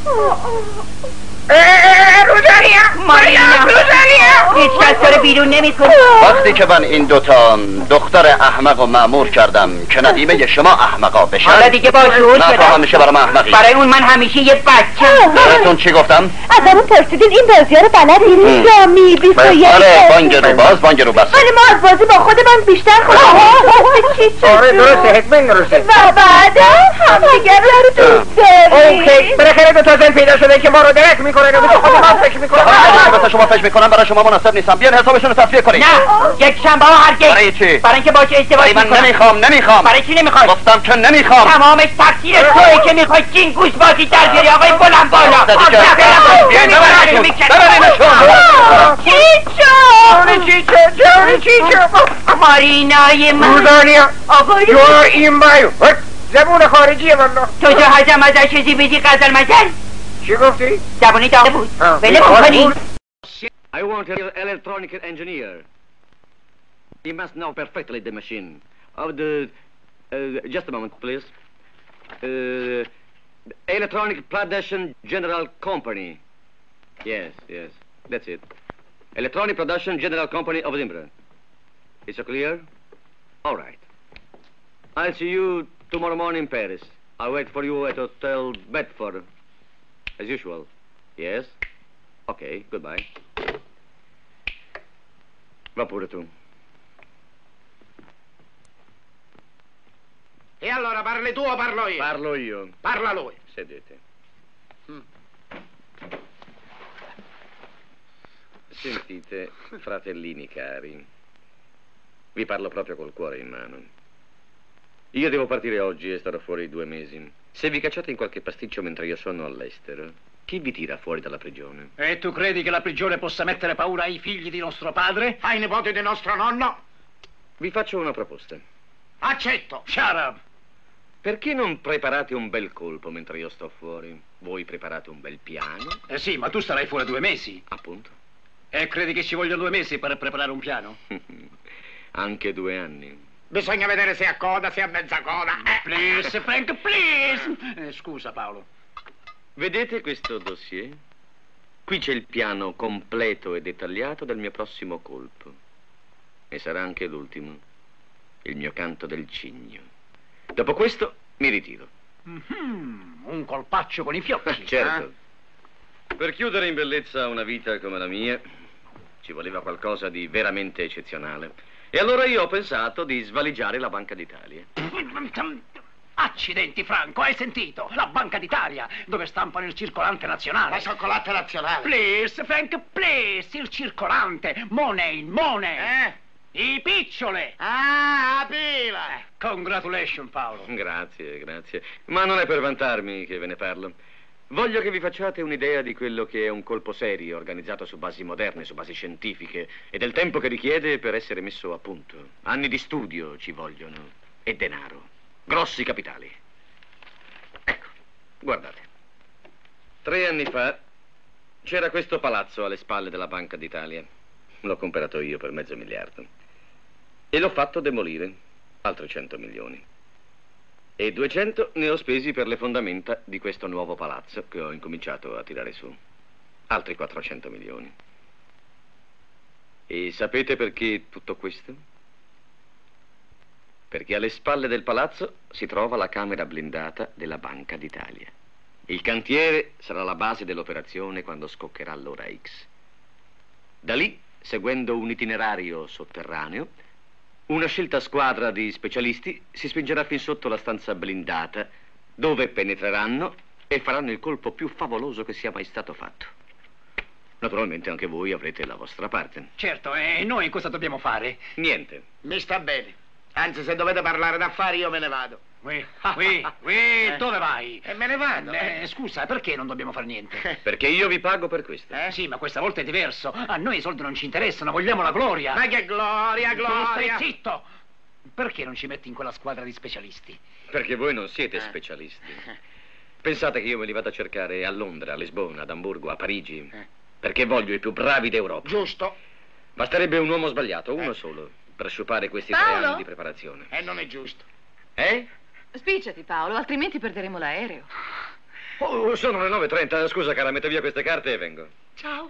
روزانیا ماریا روزانیا هیچ کس تو رو بیرون نمیکنه. وقتی که من این دوتا دختر احمق و مأمور کردم که ندیمه شما احمقا بشن، حالا دیگه با شعور شدم. نه تو همیشه برای من احمقی. برای اون من همیشه یه بچه. براتون چی گفتم؟ از همون پرسیدین این بازی ها رو بلدین؟ شامی بیست و یک. آره بانگ رو باز بانگ رو بس. ولی ما از بازی با خودمان بیشتر خودم. آره درسته حتما درسته. و بعدم همدیگر رو دوست داریم. اوکی بالاخره دو تا زن پیدا شده که ما رو درک میکنه که خود ما فکر میکنه. واسه شما فکر میکنم برای شما مناسب نیستم. بیان حسابشون رو تصفیه کنید. نه یک شنبه ها هرگز. برای چی؟ برای اینکه باهاش ازدواج من میکنم. نمیخوام نمیخوام. برای چی نمیخوای؟ گفتم که نمیخوام. تمامش تقصیر توئه که میخوای جین گوش بازی در بیاری آقای بلند بالا. چیچو چیچو چیچو مارینای من. روزانیا آقای یو این بایو زبون خارجیه والله. تو جا هزم ازش چیزی بیدی غزل مزل. چی گفتی؟ زبونی داغه بود. ولی بکنی. I want an electronic engineer. He must know perfectly the machine. Of the... Uh, just a moment, please. Uh, Electronic Production General Company. Yes, yes, that's it. Electronic Production General Company of Zimbabwe. Is it clear? All right. I'll see you tomorrow morning in Paris. I'll wait for you at Hotel Bedford. As usual. Yes? Okay, goodbye. Va pure tu. E allora parli tu o parlo io? Parlo io. Parla lui. Sedete. Mm. Sentite, fratellini cari, vi parlo proprio col cuore in mano. Io devo partire oggi e starò fuori due mesi. Se vi cacciate in qualche pasticcio mentre io sono all'estero, chi vi tira fuori dalla prigione? E tu credi che la prigione possa mettere paura ai figli di nostro padre? Ai nipoti di nostro nonno? Vi faccio una proposta. Accetto. Shut up. Perché non preparate un bel colpo mentre io sto fuori? Voi preparate un bel piano? Eh sì, ma tu starai fuori due mesi. Appunto. E credi che ci vogliono due mesi per preparare un piano? Anche due anni. Bisogna vedere se a coda, se a mezza coda. Eh. Please, Frank, please. Eh, scusa, Paolo. Vedete questo dossier? Qui c'è il piano completo e dettagliato del mio prossimo colpo. E sarà anche l'ultimo. Il mio canto del cigno. Dopo questo mi ritiro. Mm-hmm, un colpaccio con i fiocchi. Certo. Eh? Per chiudere in bellezza una vita come la mia, ci voleva qualcosa di veramente eccezionale. E allora io ho pensato di svaligiare la Banca d'Italia. Accidenti, Franco, hai sentito? La Banca d'Italia, dove stampano il circolante nazionale. La cioccolata nazionale. Please, Frank, please, il circolante. Money, money. Eh? I picciole. Ah, a pila. Eh, congratulations, Paolo. Grazie, grazie. Ma non è per vantarmi che ve ne parlo. Voglio che vi facciate un'idea di quello che è un colpo serio, organizzato su basi moderne, su basi scientifiche, e del tempo che richiede per essere messo a punto. Anni di studio ci vogliono, e denaro. Grossi capitali. Ecco, guardate. Tre anni fa c'era questo palazzo alle spalle della Banca d'Italia. L'ho comprato io per mezzo miliardo. E l'ho fatto demolire, altri cento milioni. E duecento ne ho spesi per le fondamenta di questo nuovo palazzo che ho incominciato a tirare su. Altri quattrocento milioni. E sapete perché tutto questo? Perché alle spalle del palazzo si trova la camera blindata della Banca d'Italia. Il cantiere sarà la base dell'operazione quando scoccherà l'ora X. Da lì, seguendo un itinerario sotterraneo, una scelta squadra di specialisti si spingerà fin sotto la stanza blindata, dove penetreranno e faranno il colpo più favoloso che sia mai stato fatto. Naturalmente anche voi avrete la vostra parte. Certo, e noi cosa dobbiamo fare? Niente. Mi sta bene. Anzi, se dovete parlare d'affari io me ne vado. Qui, qui, qui, Eh. dove vai? E me ne vado. Eh, scusa, perché non dobbiamo fare niente? Perché io vi pago per questo. Eh? Sì, ma questa volta è diverso. A noi i soldi non ci interessano, vogliamo la gloria. Ma che gloria, Tu gloria. stai zitto. Perché non ci metti in quella squadra di specialisti? Perché voi non siete Eh. specialisti. Pensate che io me li vado a cercare a Londra, a Lisbona, ad Amburgo, a Parigi. Eh. perché voglio i più bravi d'Europa. Giusto. Basterebbe un uomo sbagliato, uno eh. solo, per sciupare questi Paolo? tre anni di preparazione. E eh, non è giusto. Eh? Spicciati, Paolo, altrimenti perderemo l'aereo. Oh, sono le nove e trenta. Scusa, cara, metto via queste carte e vengo. Ciao.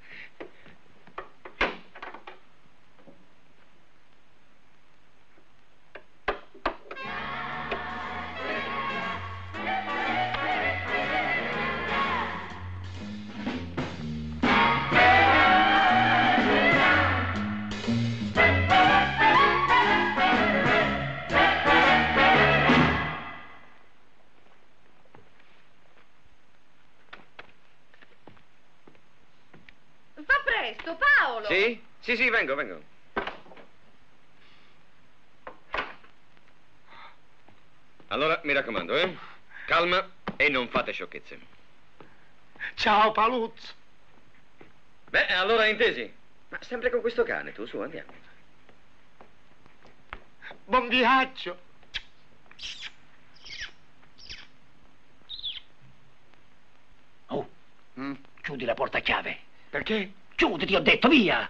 Paolo! Sì? Sì, sì, vengo, vengo. Allora, mi raccomando, eh? Calma e non fate sciocchezze. Ciao, Paluzzo. Beh, allora intesi. Ma sempre con questo cane, tu, su, andiamo. Buon viaggio. Oh, mm? Chiudi la porta a chiave. Perché? Chiudi, ti ho detto, via!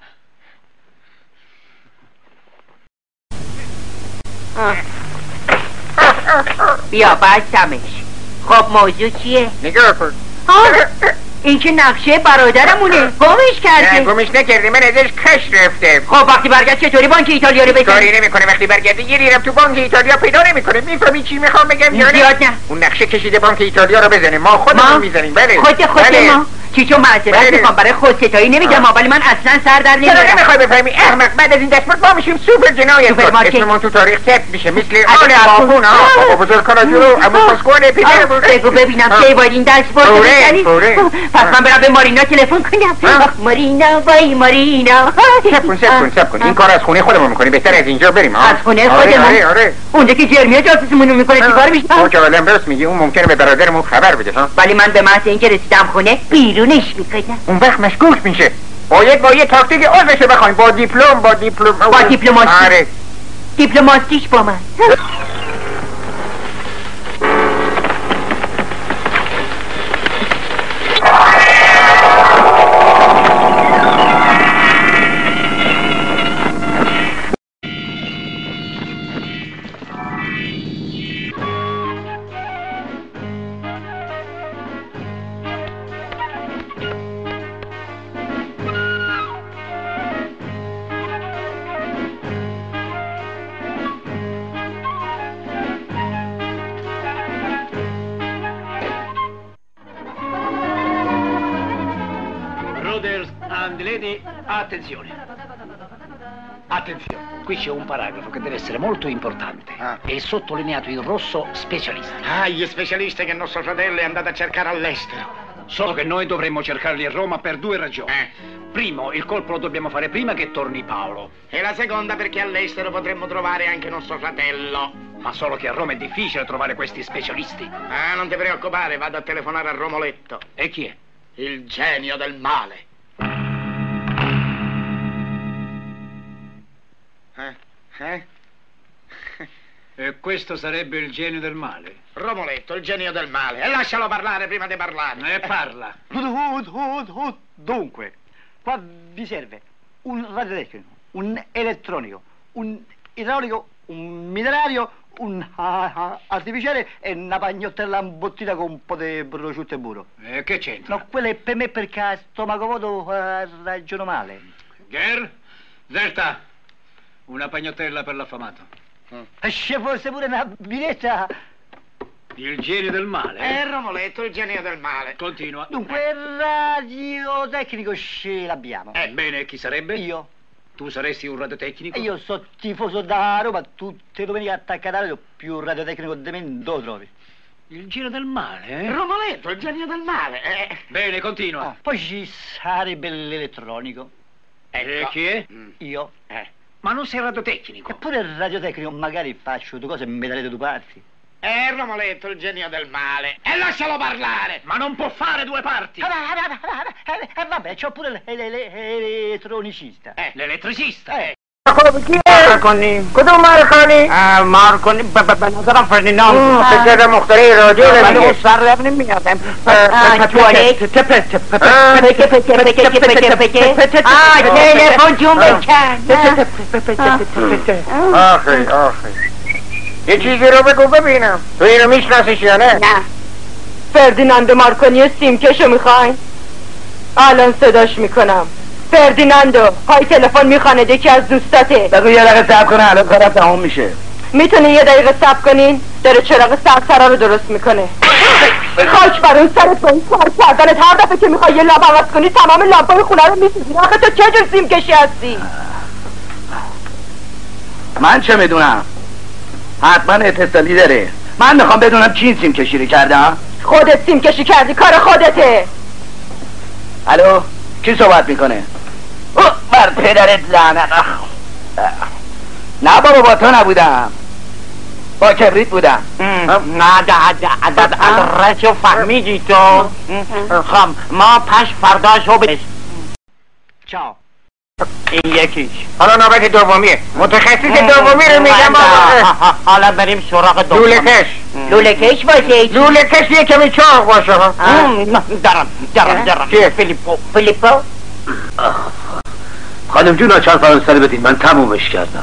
بیا بستمش. خب موضوع چیه؟ نگاه کن. این که نقشه برادرمونه. گمش کرده. نه گمش نکرده، من ازش کش رفته. خب وقتی برگشت چطوری بانک ایتالیا رو بزنی؟ کاری نمیکنه. وقتی برگرده یه لیرم تو بانک ایتالیا پیدا نمیکنه. میفهمی چی میخوام بگم یا نه؟ زیاد نه. اون نقشه کشیده بانک ایتالیا رو بزنه. ما خودمون میزنیم. بله. خود خود بله. ما. چیچو معذرت میخوام برای خودستایی نمیگم، ولی من اصلا سر در نمیارم. چرا نمیخوای بفهمی احمق؟ بعد از این دستمرد ما میشیم سوپر جنایت کار. اسممون تو تاریخ ثبت میشه مثل آل باقون ها. بابا بزرگ کاراجورو اما پاسکوال پیتر بود. بگو ببینم کی باید این دستمرد رو بزنی؟ پس من برم به مارینا تلفن کنم. مارینا وای مارینا. سب کن سب کن سب کن. این کار از خونه خودمون میکنی. بهتر از اینجا بریم. از خونه خودمون؟ آره آره. اونجا که جرمیا جاسوسمون میکنه چیکار میشه؟ تو که ولم درست میگی. اون ممکنه به برادرمون خبر بده ها. ولی من به محض اینکه رسیدم خونه بیرونش میکنم. اون وقت مشکوک میشه. باید با یه تاکتیک عضوشه بخوایم. با دیپلم با دیپلم با دیپلماسی. آره. دیپلماسیش با من. Attenzione. Attenzione, qui c'è un paragrafo che deve essere molto importante. Ah. È sottolineato in rosso specialisti. Ah, gli specialisti che il nostro fratello è andato a cercare all'estero. Solo che noi dovremmo cercarli a Roma per due ragioni. Eh. Primo, il colpo lo dobbiamo fare prima che torni Paolo. E la seconda perché all'estero potremmo trovare anche nostro fratello. Ma solo che a Roma è difficile trovare questi specialisti. Ah, non ti preoccupare, vado a telefonare a Romoletto. E chi è? Il genio del male. Eh? Eh? E questo sarebbe il genio del male? Romoletto, il genio del male. E lascialo parlare prima di parlare. E parla. Dunque, qua vi serve un radiotecnico, un elettronico, un idraulico, un minerario, un uh, artificiale e una pagnottella imbottita con un po' di prosciutto e burro. E che c'entra? No, quello è per me perché a stomaco vuoto uh, ragiono male. Ger, Zerta, una pagnottella per l'affamato. Mm. E se fosse pure una biretta. Il genio del male? Eh, Romoletto, il genio del male. Continua. Dunque, il radiotecnico ce l'abbiamo. Eh, bene, chi sarebbe? Io. Tu saresti un radiotecnico? E io sono tifoso da Roma, tutte le domeniche attaccato alla radio, più radiotecnico di me non lo trovi. Il genio del male, eh? Romoletto, il genio del male, eh? Bene, continua. Oh, poi ci sarebbe l'elettronico. Ecco. E chi è? Mm. Io. Eh. Ma non sei radiotecnico. Eppure il radiotecnico magari faccio due cose e me dalle due parti. Eh, Romoletto, il genio del male. E lascialo parlare! Ma non può fare due parti! E eh, vabbè, c'ho pure l'elettronicista. Eh, l'elettricista? Eh. خب کیه؟ مارکونی کدوم مارکونی؟ مارکونی به نظرم فردیناند فکر مخترع رادیو ولی اون سر رب نمیاد توالت تپه تپه پکه پکه پکه پکه پکه آه تلفن جون بکن آخی آخی یه چیزی رو بگو ببینم تو اینو میشناسیش یا نه؟ نه فردیناند مارکونی سیمکشو میخواین؟ الان صداش میکنم فردیناندو پای تلفن میخواند یکی از دوستاته بگو یه دقیقه صبر کنه الان کارم تمام میشه میتونی یه دقیقه صبر کنین؟ داره چراغ سرسرا رو درست میکنه خاک بر اون سرت با این کار کردنت هر دفعه که میخوای یه لامپ عوض کنی تمام لامپای خونه رو میسوزی آخه تو چه جور سیمکشی هستی؟ من چه میدونم حتما اتصالی داره من میخوام بدونم چی سیمکشی رو کردم خودت سیمکشی کردی کار خودته الو کی صحبت میکنه؟ او بر پدرت لعنت نه بابا با تو نبودم با کبریت بودم نه عدد رشو فهمیدی تو خب ما پش فردا شو بش چاو این یکیش حالا نوبت دومیه متخصص دومی رو میگم حالا بریم سراغ دوم لوله‌کش لوله‌کش باشه لوله‌کش یه کمی چاق باشه درم درم درم فیلیپو فیلیپو خانم جون آچار فرانسوی بدین من تمومش کردم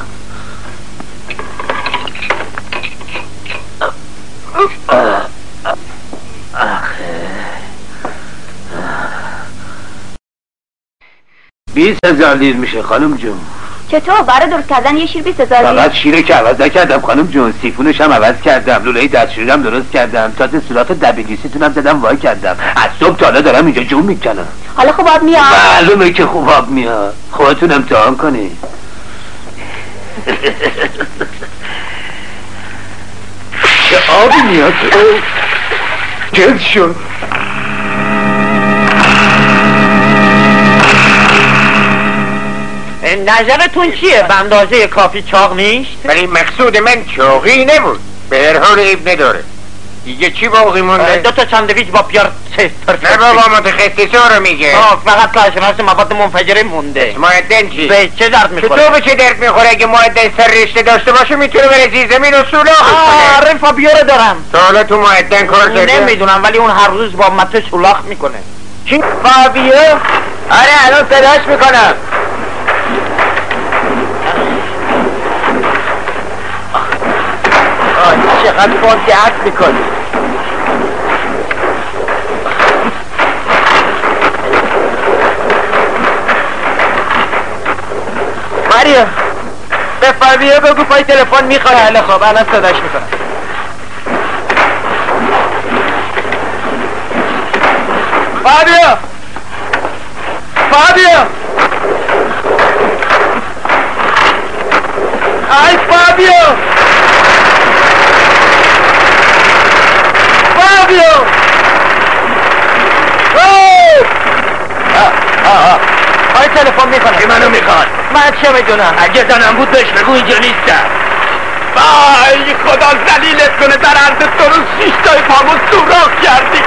بیست هزار لیر میشه خانم جون چطور؟ برای درست کردن یه شیر بیست هزار لیر؟ فقط شیره که عوض نکردم خانم جون سیفونش هم عوض کردم لوله دستشویی درست کردم تازه سوراخ دبیگیسیتونم زدم وای کردم از صبح تا حالا دارم اینجا جون میکنم حالا خوب آب میاد؟ معلومه که خوب آب میاد خودتون امتحان کنی چه آبی میاد جلد شد نظرتون چیه؟ به اندازه کافی چاق نیست؟ ولی مقصود من چاقی نبود به هر حال عیب نداره دیگه چی باقی مونده؟ دو تا ساندویچ با پیار نه بابا متخصصا رو میگه فقط کارشناس مواد منفجره مونده معدن چی؟ به چه درد میخوره؟ چطور به چه درد میخوره؟ اگه معدن سر رشته داشته باشه میتونه بره زیر زمین و سولاخ کنه آره فابیو رو دارم تا حالا تو معدن کار کرده؟ نمیدونم ولی اون هر روز با مته سولاخ میکنه چی؟ فابیو؟ آره الان صداش میکنم چقدر فاضیحت میکنی ماریا به فابیو بگو پای تلفن میخواد حالا خب الان صداش میکنم فابیو فابیو ای فابیو فابیو های تلفن میکنه که منو میخواد من چه میدونم اگه زنم بود بهش بگو اینجا نیستم وای خدا ذلیلت کنه در عرض دو روز شیش تای پامو سوراخ کردی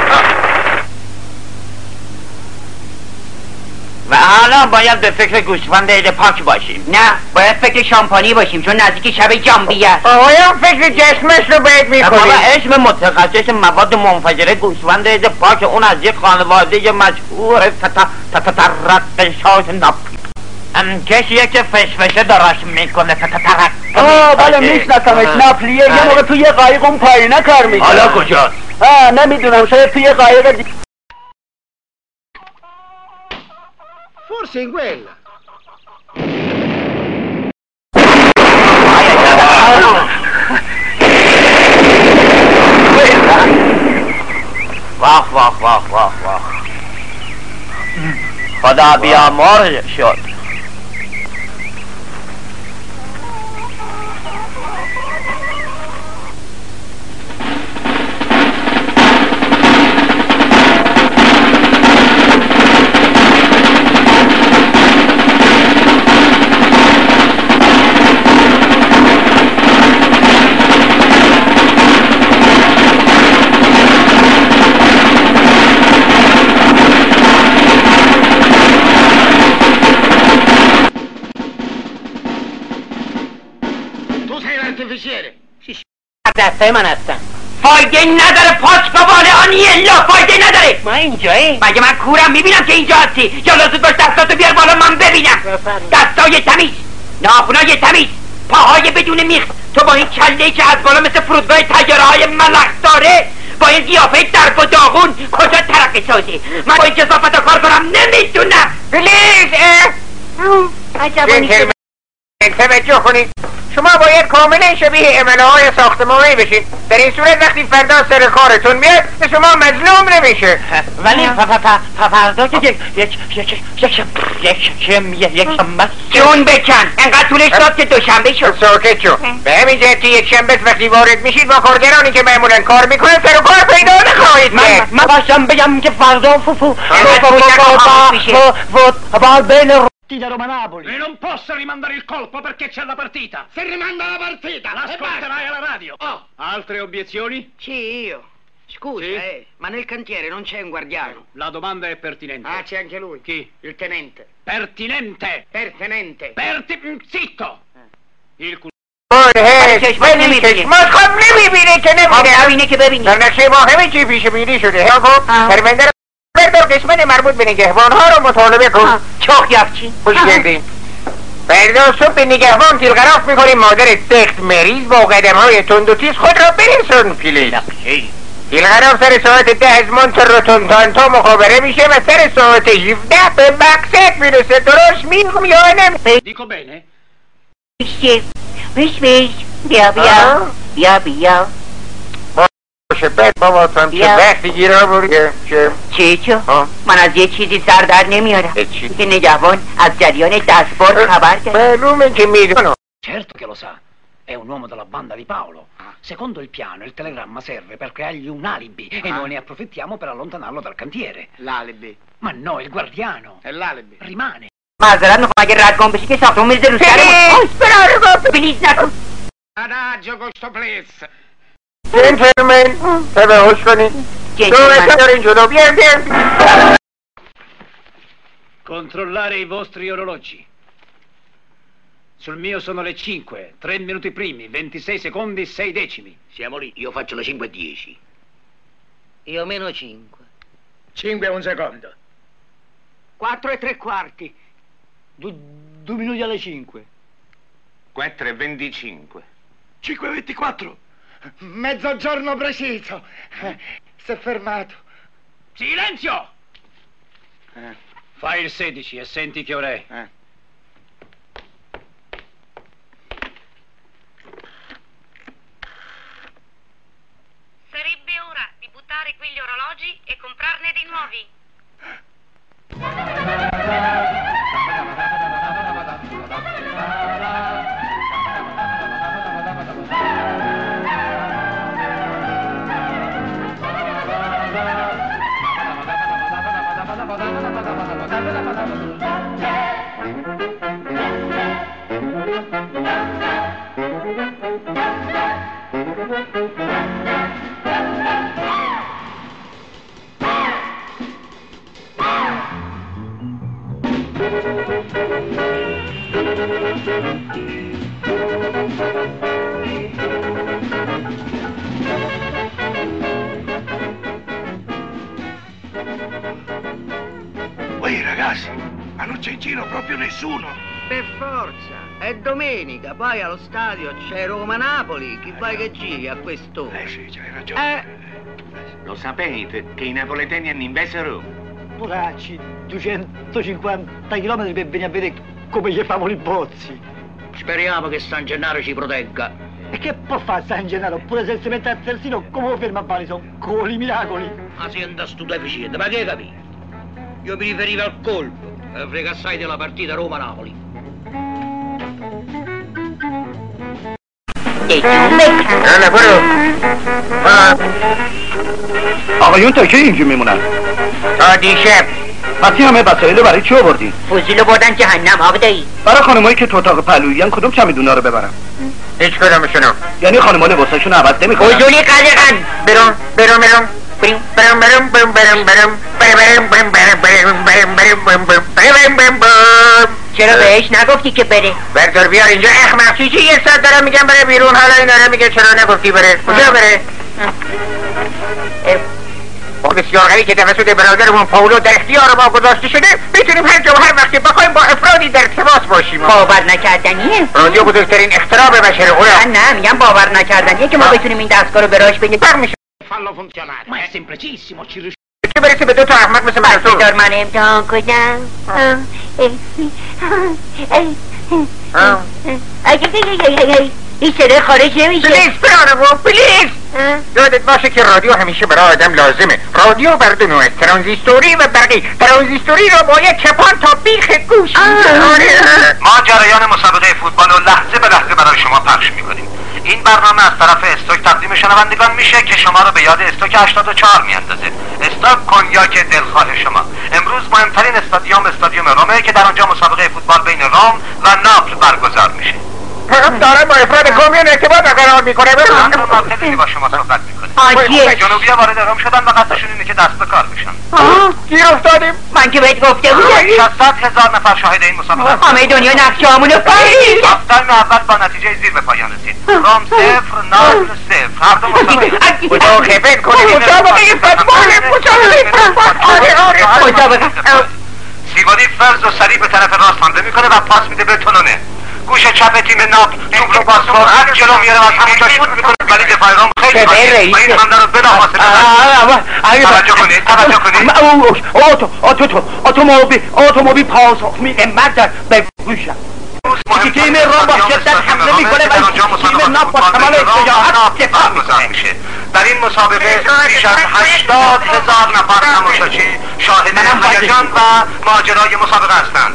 و حالا باید به فکر گوسفند عید پاک باشیم نه باید فکر شامپانی باشیم چون نزدیک شب جنبیه آقایم فکر جسمش رو باید میکنیم بابا اسم متخصص مواد منفجره گوسفند عید پاک اون از یک خانواده مشهور تترقشات ناپی کشیه که فشفشه دراش میکنه تترق آه بله میشناسمش ناپلیه یه موقع توی قایق اون پایینه کار میکنه حالا کجاست؟ آه نمیدونم شاید توی قایق دی Forse in quella. واخ واخ واخ واخ واخ خدا بیامرز شد بشیره دسته من هستم فایده نداره پاس بابانه آنیلا فایده نداره ما اینجایی مگه من کورم میبینم که اینجا هستی یا لازم باش دستاتو بیار بالا من ببینم دستای تمیز ناخونای تمیز پاهای بدون میخ تو با این کله‌ای که از بالا مثل فرودگاه طیاره های ملخ داره با این قیافه درب و داغون کجا ترقی سازی من با این کثافت رو کار کنم نمیتونم پلیز عجبانی توجه کنید شما باید کاملا شبیه عمله های ساختمانی بشید در این صورت وقتی فردا سر کارتون میاد به شما مظلوم نمیشه ولی فردا که یک یک یک یک یک یک شنبه جون بکن انقدر طولش داد که دوشنبه شد ساکت شو به همین جهت که یک شنبه وقتی وارد میشید با کارگرانی که معمولا کار میکنن سر کار پیدا نخواهید کرد من باشم بگم که فردا فوفو بال بین Da Roma Napoli. E non posso rimandare il colpo perché c'è la partita. Se rimanda la partita, l'ascolterai alla radio. Oh, altre obiezioni? Sì, io. Scusa, sì? eh, ma nel cantiere non c'è un guardiano. La domanda è pertinente. Ah, c'è anche lui. Chi? Il tenente. Pertinente. Pertenente. Perti... Zitto. Il culo. چشمات نمیبینه خب نمیبینه که نمیبینه ببینه که ببینه در نقشه ما همه چی پیش بینی شده ها خب پرونده بردار قسمت مربوط به نگهبان ها رو مطالبه کن چاق یفچی خوش گردیم فردا صبح به نگهبان تلغراف میکنیم مادر سخت مریض با قدم های تند و تیز خود را برسون پلیس تلغراف سر ساعت ده از مونتروتون تا مخابره میشه و سر ساعت هفده به مقصد میرسه درست میگم یا نمی دیکو بینه بیشه بیش بیش بیا بیا بیا بیا باشه بد بابا تو که وقتی گیرا بوده چی چو؟ من از یه چیزی سر در نمیارم که نگهبان از جریان دستبار خبر کرد معلومه که میدونم Certo che lo sa, è un uomo della banda di Paolo. Secondo il piano il telegramma serve per creargli un alibi e noi ne approfittiamo per allontanarlo dal cantiere. L'alibi? Ma no, il guardiano. E l'alibi? Rimane. معذرت میخوام اگه رد کن بشی که ساختمون میرزه رو سرمون اسپرار بلیز نکن Adagio questo please. جنتلمن توجه کنید دو دارین جلو بیان بیان Controllare i vostri orologi. Sul mio sono le cinque, tre minuti primi, ventisei secondi, sei decimi. Siamo lì, io faccio le cinque e dieci. Io meno cinque. cinque e un secondo. quattro e tre quarti. Due, due minuti alle cinque. quattro e venticinque. cinque e ventiquattro. Mezzogiorno preciso. Si è fermato. Silenzio! Eh. Fai il sedici e senti che ora è. Eh. Sarebbe ora di buttare quegli orologi e comprarne dei nuovi. Ehi ragazzi, ma non c'è in giro proprio nessuno. Per forza, è domenica, poi allo stadio c'è Roma-Napoli, chi vuoi che giri a quest'ora? Eh sì, c'hai ragione. Eh. Lo sapete che i napoletani hanno invaso Roma? Poracci, duecentocinquanta chilometri per venire a vedere come gli famo i bozzi. Speriamo che San Gennaro ci protegga. E che può fare San Gennaro? Oppure se si mette al terzino, come lo ferma a Bari? Sono coli miracoli. Ma si andà stu deficit, ma che capi? Io mi riferivo al colpo, e frega assai della partita Roma-Napoli. نه برو آقایون تا کی اینجا میمونن؟ تا دیشب پس این همه وسایل رو برای چی آوردی؟ فوزیلو بردن جهنم آب دایی برای خانمایی که تو اتاق پهلویی کدوم چمدونا رو ببرم؟ هیچ کدومشونو یعنی خانم‌ها لباساشون عوض نمی‌کنن؟ فوزولی قلقن برم برم برم برم برم برم برم برم برم برم برم برم برم برم برم برم برم برم برم چرا بهش نگفتی که بره؟ بردار بیار اینجا اخمق چی چی یک ساعت دارم میگم بره بیرون، حالا این داره میگه چرا نگفتی بره؟ کجا بره؟ با بسیارهایی که توسط برادرمون پاولو در اختیار ما گذاشته شده میتونیم هر جا و هر وقتی بخوایم با افرادی در ارتباط باشیم. باور نکردنیه. رادیو بزرگترین اختراع بشر اونا. من نه میگم باور نکردنیه که ما بتونیم این دستگاه رو براش بگیم. فرق میشه. Fallo funzionare. Ma è semplicissimo, ci riusciamo. چه برسه به دو تا احمق مثل مرسول. دار من امتحان کنم. این صدای خارج نمیشه. پلیز برادر پلیز. یادت باشه که رادیو همیشه برای آدم لازمه. رادیو بر دو نوعه، ترانزیستوری و برقی. ترانزیستوری رو باید چپان تا بیخ گوش. ما جریان مسابقه فوتبال رو لحظه به لحظه برای شما پخش میکنیم. این برنامه از طرف استوک تقدیم شنوندگان میشه که شما رو به یاد استوک هشتاد و چهار میاندازه. استوک کنیاک دلخواه شما. امروز مهمترین استادیوم استادیوم رومه که در آنجا مسابقه فوتبال بین روم و ناپل برگزار میشه. داره با افراد کمیون ارتباط برقرار میکنه. خیلی با شما صحبت میکنه. آجیه جنوبی‌ها وارد روم شدن و قصدشون اینه که دست به کار بشن. گیر افتادیم. من که بهت گفته بودم شصت هزار نفر شاهد این مسابقه. همه دنیا نقشه‌هامونو فهمید. تایم اول با نتیجه زیر به پایان رسید. روم صفر ناپل صفر. هر دو مسابقه متوقفت کنید. مسابقه فوتبال مسابقه فوتبال. مسابقه سیبادی فرز و سریع به طرف راست حمله میکنه و پاس میده به تونونه. گوش چپ تیم ناپل توپ رو با سرعت جلو میاره و از همونجا شوت میکنه ولی دفاع روم خیلی بده و این حمله رو بلافاصله توجه کنید توجه کنید اوتو اوتو اتومبیل اتومبیل پاسخ میده مرد به گوشم که تیم روم با شدت حمله میکنه و تیم ناپل با کمال شجاعت دفاع میکنه. در این مسابقه بیش از هشتاد هزار نفر تماشاچی شاهد هیجان و ماجرای مسابقه هستند.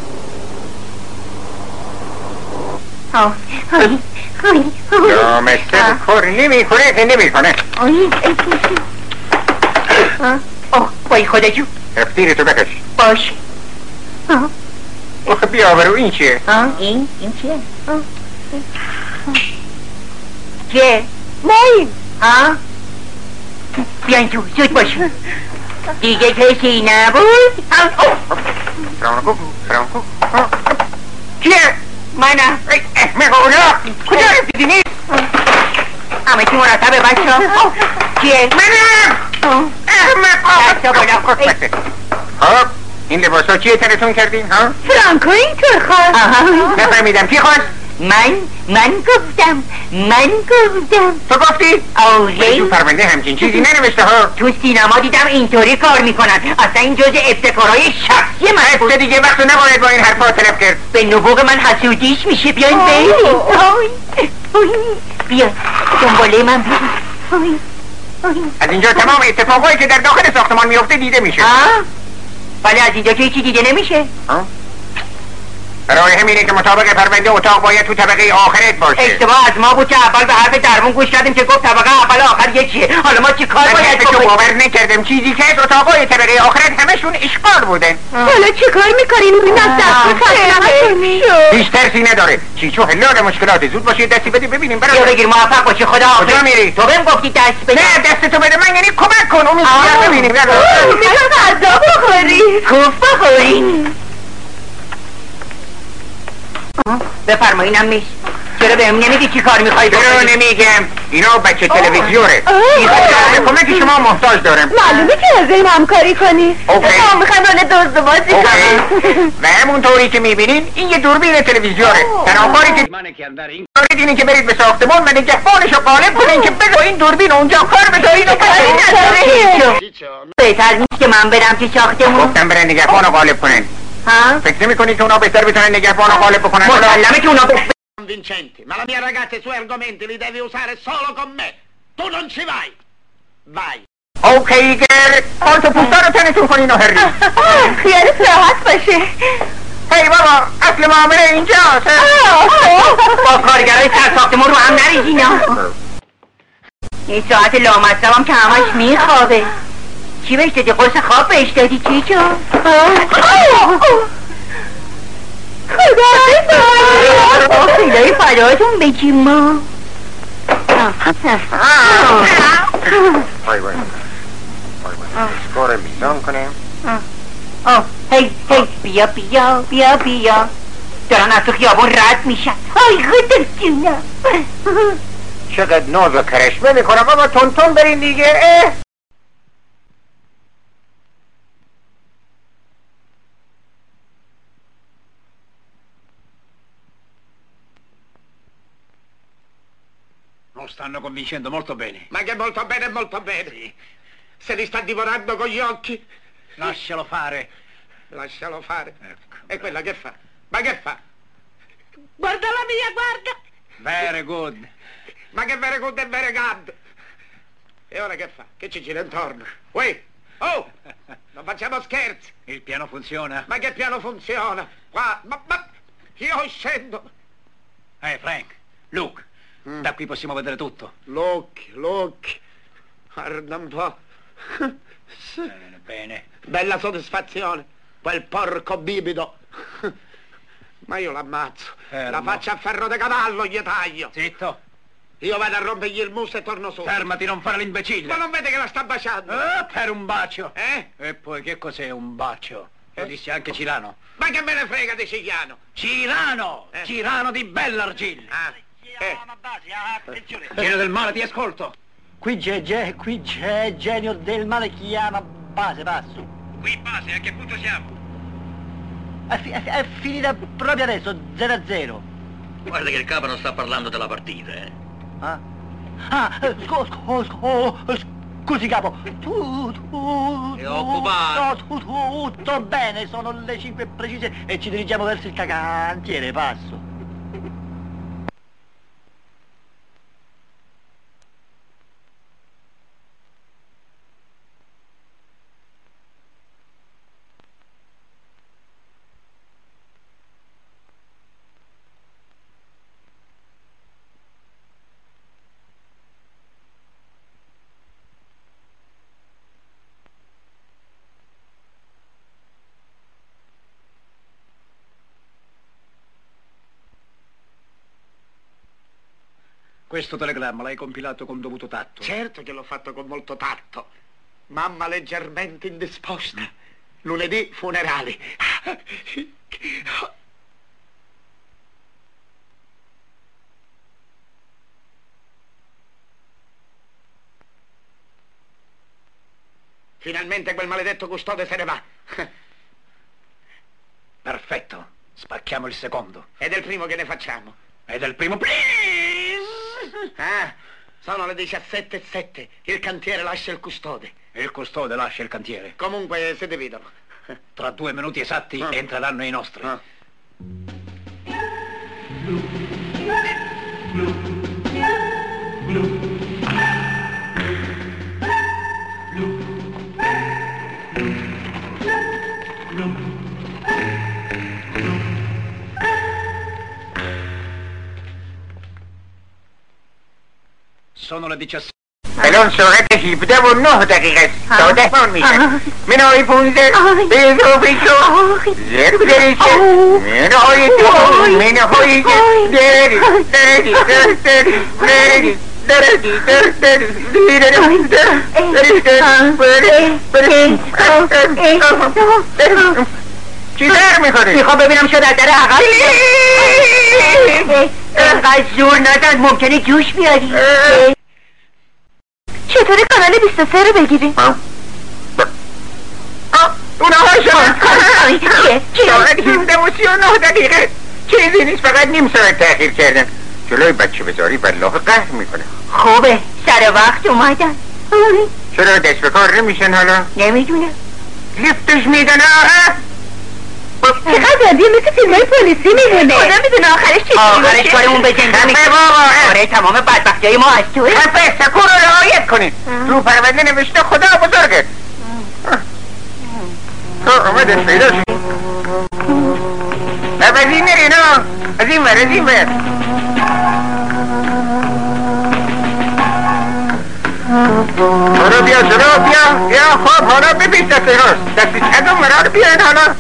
یا مثل کار نمی کنه که نمی کنه. اوه بای خدا جو افتیری تو بکش. باش. اوه بیا برو این چیه؟ این؟ این چیه؟ چیه؟ مایی ها؟ بیاین تو زود باش. دیگه کسی نبود؟ فرانکو فرانکو چیه؟ منم احمق اونا کجا رسیدی نیست؟ همه چی مرتبه بچه ها چیه؟ منم احمق دستا بالا خوشبخته. خب این لباس ها چیه تنتون کردین ها؟ فرانکو اینطور خواست. نفهمیدم کی خواست؟ من من گفتم من گفتم. تو گفتی؟ آره تو پرونده همچین چیزی ننوشته ها. تو سینما دیدم اینطوری کار میکنن. اصلا این جزء ابتکارهای شخصی من بود. دیگه وقت نباید با این حرفا تلف کرد. به نبوغ من حسودیش میشه. بیاین بریم. بیا دنباله من بیا. از اینجا تمام اتفاقایی که در داخل ساختمان میفته دیده میشه. ولی از اینجا که هیچی دیده نمیشه. برای همینه که مطابق پرونده اتاق باید تو طبقه آخرت باشه. اشتباه از ما بود که اول به حرف درمون گوش کردیم که گفت طبقه اول آخر یکیه. حالا ما چی کار باید بکنیم؟ من باور نکردم چیزی که از اتاقای طبقه آخرت همشون اشغال بودن. حالا چی کار میکنیم؟ این از دست خسته هیچ ترسی نداره. چیچو حلال مشکلات. زود باشید دستی بدی ببینیم. بیا بگیر موفق باشی. خدا حافظ. کجا میری؟ تو بهم گفتی دست بده. نه دست تو بده من یعنی کمک کن. اون ببینیم. میخوام غذا بخوری. خوب بخوری. بفرمایینم میش. چرا بهم نمیگی چی کار میخوای بکنی؟ چرا نمیگم؟ اینا بچه تلویزیونه. به کمک شما محتاج دارم. معلومه که از این همکاری کنی. ما میخوایم رول دزد بازی کنم. و همونطوری که میبینین این یه دوربین تلویزیونه. تنها کاری که دارید اینه که برید به ساختمان و نگهبانش رو غالب کنین که بگو این دوربین اونجا کار بذارین و بهتر نیست که من برم تو ساختمون؟ گفتم برن نگهبان رو غالب کنن. فکر نمی کنی که اونا بهتر بتونن نگهبان رو غالب بکنن؟ مسلمه که اونا بهتر. Vincenti, ma la mia ragazza e i suoi argomenti li devi usare solo con me. Tu non ci vai. Vai. اوکی گر پالتو پوستا رو تنتون کنین و هری. خیالت راحت باشه. هی بابا اصل معامله اینجاست. با کارگرای سر ساختمون رو هم نریزینا. این ساعت لامصب هم که همش میخوابه. چی بهش دادی؟ قرص خواب بهش دادی چی جو؟ خدا خیلی فراتون بگیم ما. بای بای سکور میزان کنیم. آه هی هی بیا بیا بیا بیا دارن از تو خیابون رد میشن. آی خودم جونم. چقدر ناز و کرشمه میکنم بابا تون تون برین دیگه. اه. Lo stanno convincendo molto bene. Ma che molto bene, molto bene. Sì. Se li sta divorando con gli occhi. Lascialo fare. Lascialo fare. Ecco. E quella che fa? Ma che fa? Guarda la mia, guarda! Very good. Ma che very good e very good! E ora che fa? Che ci gira intorno? Uè! Oh! Non facciamo scherzi! Il piano funziona? Ma che piano funziona? Qua, ma, ma io scendo! Eh, Frank, Luke, mm. da qui possiamo vedere tutto. Luke, Luke, guarda un po'. Bene, bene. Bella soddisfazione, quel porco bibido. Ma io l'ammazzo, Fermo. La faccia a ferro di cavallo, gli taglio. Zitto. Io vado a rompergli il muso e torno su. Fermati, non fare l'imbecille. Ma non vede che la sta baciando? Eh, per un bacio. Eh? E poi che cos'è un bacio? Lo disse anche Cirano. Ma che me ne frega di Ciliano? Cirano! Eh? Cirano di Bellargine. Ah. Eh. Attenzione. Genio del male, ti ascolto. Qui c'è, c'è, qui c'è genio del male, chiama base, passo. Qui base, a che punto siamo? È, fi- è, è finita proprio adesso, zero a zero. Guarda che il capo non sta parlando della partita, eh. Ah? Ah, scu- scu- scu- scusi capo. Tu, tu, È occupato. tu, tu, tutto bene, sono le cinque precise e ci dirigiamo verso il cantiere, passo. Questo telegramma l'hai compilato con dovuto tatto. Certo che l'ho fatto con molto tatto. Mamma leggermente indisposta. Lunedì funerali. Finalmente quel maledetto custode se ne va. Perfetto. Spacchiamo il secondo. Ed è il primo che ne facciamo. Ed è il primo, please! Ah, sono le diciassette e sette. Il cantiere lascia il custode. E il custode lascia il cantiere. Comunque si dividono. Tra due minuti esatti ah. entreranno i nostri. Ah. Sono le diciassette. الان ساعت هفده و نه دقیقه است. داده من میشه. منهای پونزده. بیزو بیزو. زر بدریشه. منهای دو. منهای دری. دری. دری. دری. دری. دری. دری. چی در میکنی؟ میخوام ببینم شد از در عقب اینقدر زور نزن ممکنه جوش بیاری. چطوری کانال بیست و سه رو بگیریم؟ اونها شما چیه؟ ساعت هفده و سی و نه دقیقه چیزی نیست فقط نیم ساعت تأخیر کردن جلوی بچه بذاری والله قهر میکنه خوبه سر وقت اومدن چرا دست به کار نمیشن حالا؟ نمیدونم لیفتش میدن چقدر عادیه مثل فیلم های پلیسی میمونه خدا میدونه آخرش چی آخرش کارمون به زنده میشه آره تمام بدبختی های ما از توه خفه سکون رو رعایت کنید رو پرونده نوشته خدا بزرگه تو اومدن پیدا شد از این نرین ها از این ور از این ور برو بیا جلو بیا بیا خب حالا ببین دسته هاست دستی چند اون ورا رو بیاین حالا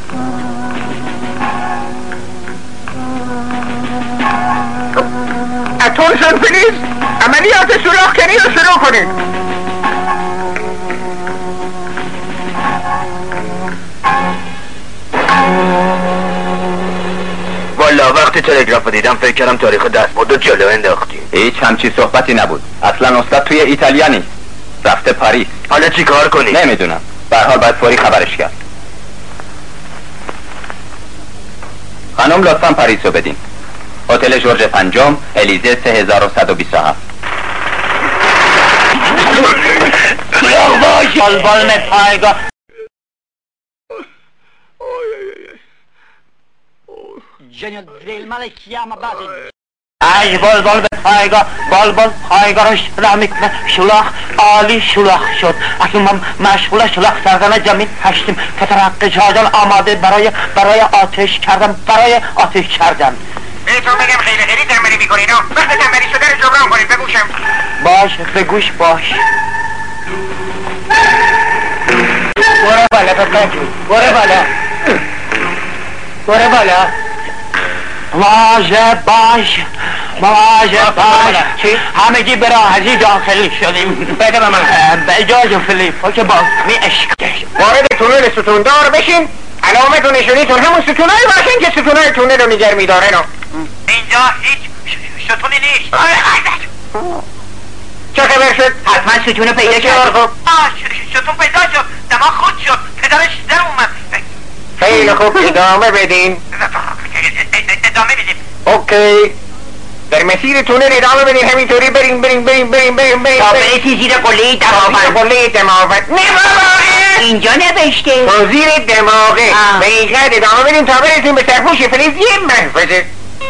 اتونشن پلیز عملیات سوراخ کنی رو شروع کنید والا وقتی تلگراف دیدم فکر کردم تاریخ دستمزد رو جلو انداختی. هیچ همچی صحبتی نبود. اصلا استاد توی ایتالیا نیست، رفته پاریس. حالا چی کار کنی؟ نمیدونم، به هر حال باید فوری خبرش کرد. خانم لطفا پاریس رو بدین. هتل جورج پنجم، الیزه سه هزار و صد و بیست و هفت. بلبل میں پائے گا. Genio del male chiama base. ای بلبل به پایگاه، بلبل پایگاهش را میکنه شلاخ عالی شلاخ شد. اکنون ما مشغول شلاخ کردن زمین هستیم که ترقه جاجل آماده برای برای آتش کردن برای آتش کردن. بهتون بگم خیلی خیلی تنبلی میکنین ها. وقت تنبلی شده رو جبران کنید. بگوشم باش بگوش باش. برو بالا بگو برو بالا برو بالا. واژه باش واژه باش همگی به راحتی داخل شدیم. بده به من به اجازه فلیپا که باز می اشکش وارد تونل ستوندار بشین. علامت و نشونیتون همون ستونایی باشین که ستونای تونل رو نگر میداره. نو اینجا هیچ ستونی نیست. چه خبر شد؟ حتما ستون پیدا کرد. آه ستون پیدا شد. دماغ خود شد. پدرش در اومد. خیلی خوب ادامه بدین. ادامه بدیم. اوکی در مسیر تونل ادامه بدین. همینطوری بریم بریم بریم بریم بریم بریم تا برسی زیر قله دماغ. قله دماغ نه بابا اینجا نوشته تا زیر دماغه. به این قد ادامه بدین تا برسیم به سرپوش فلیز یه محفظه.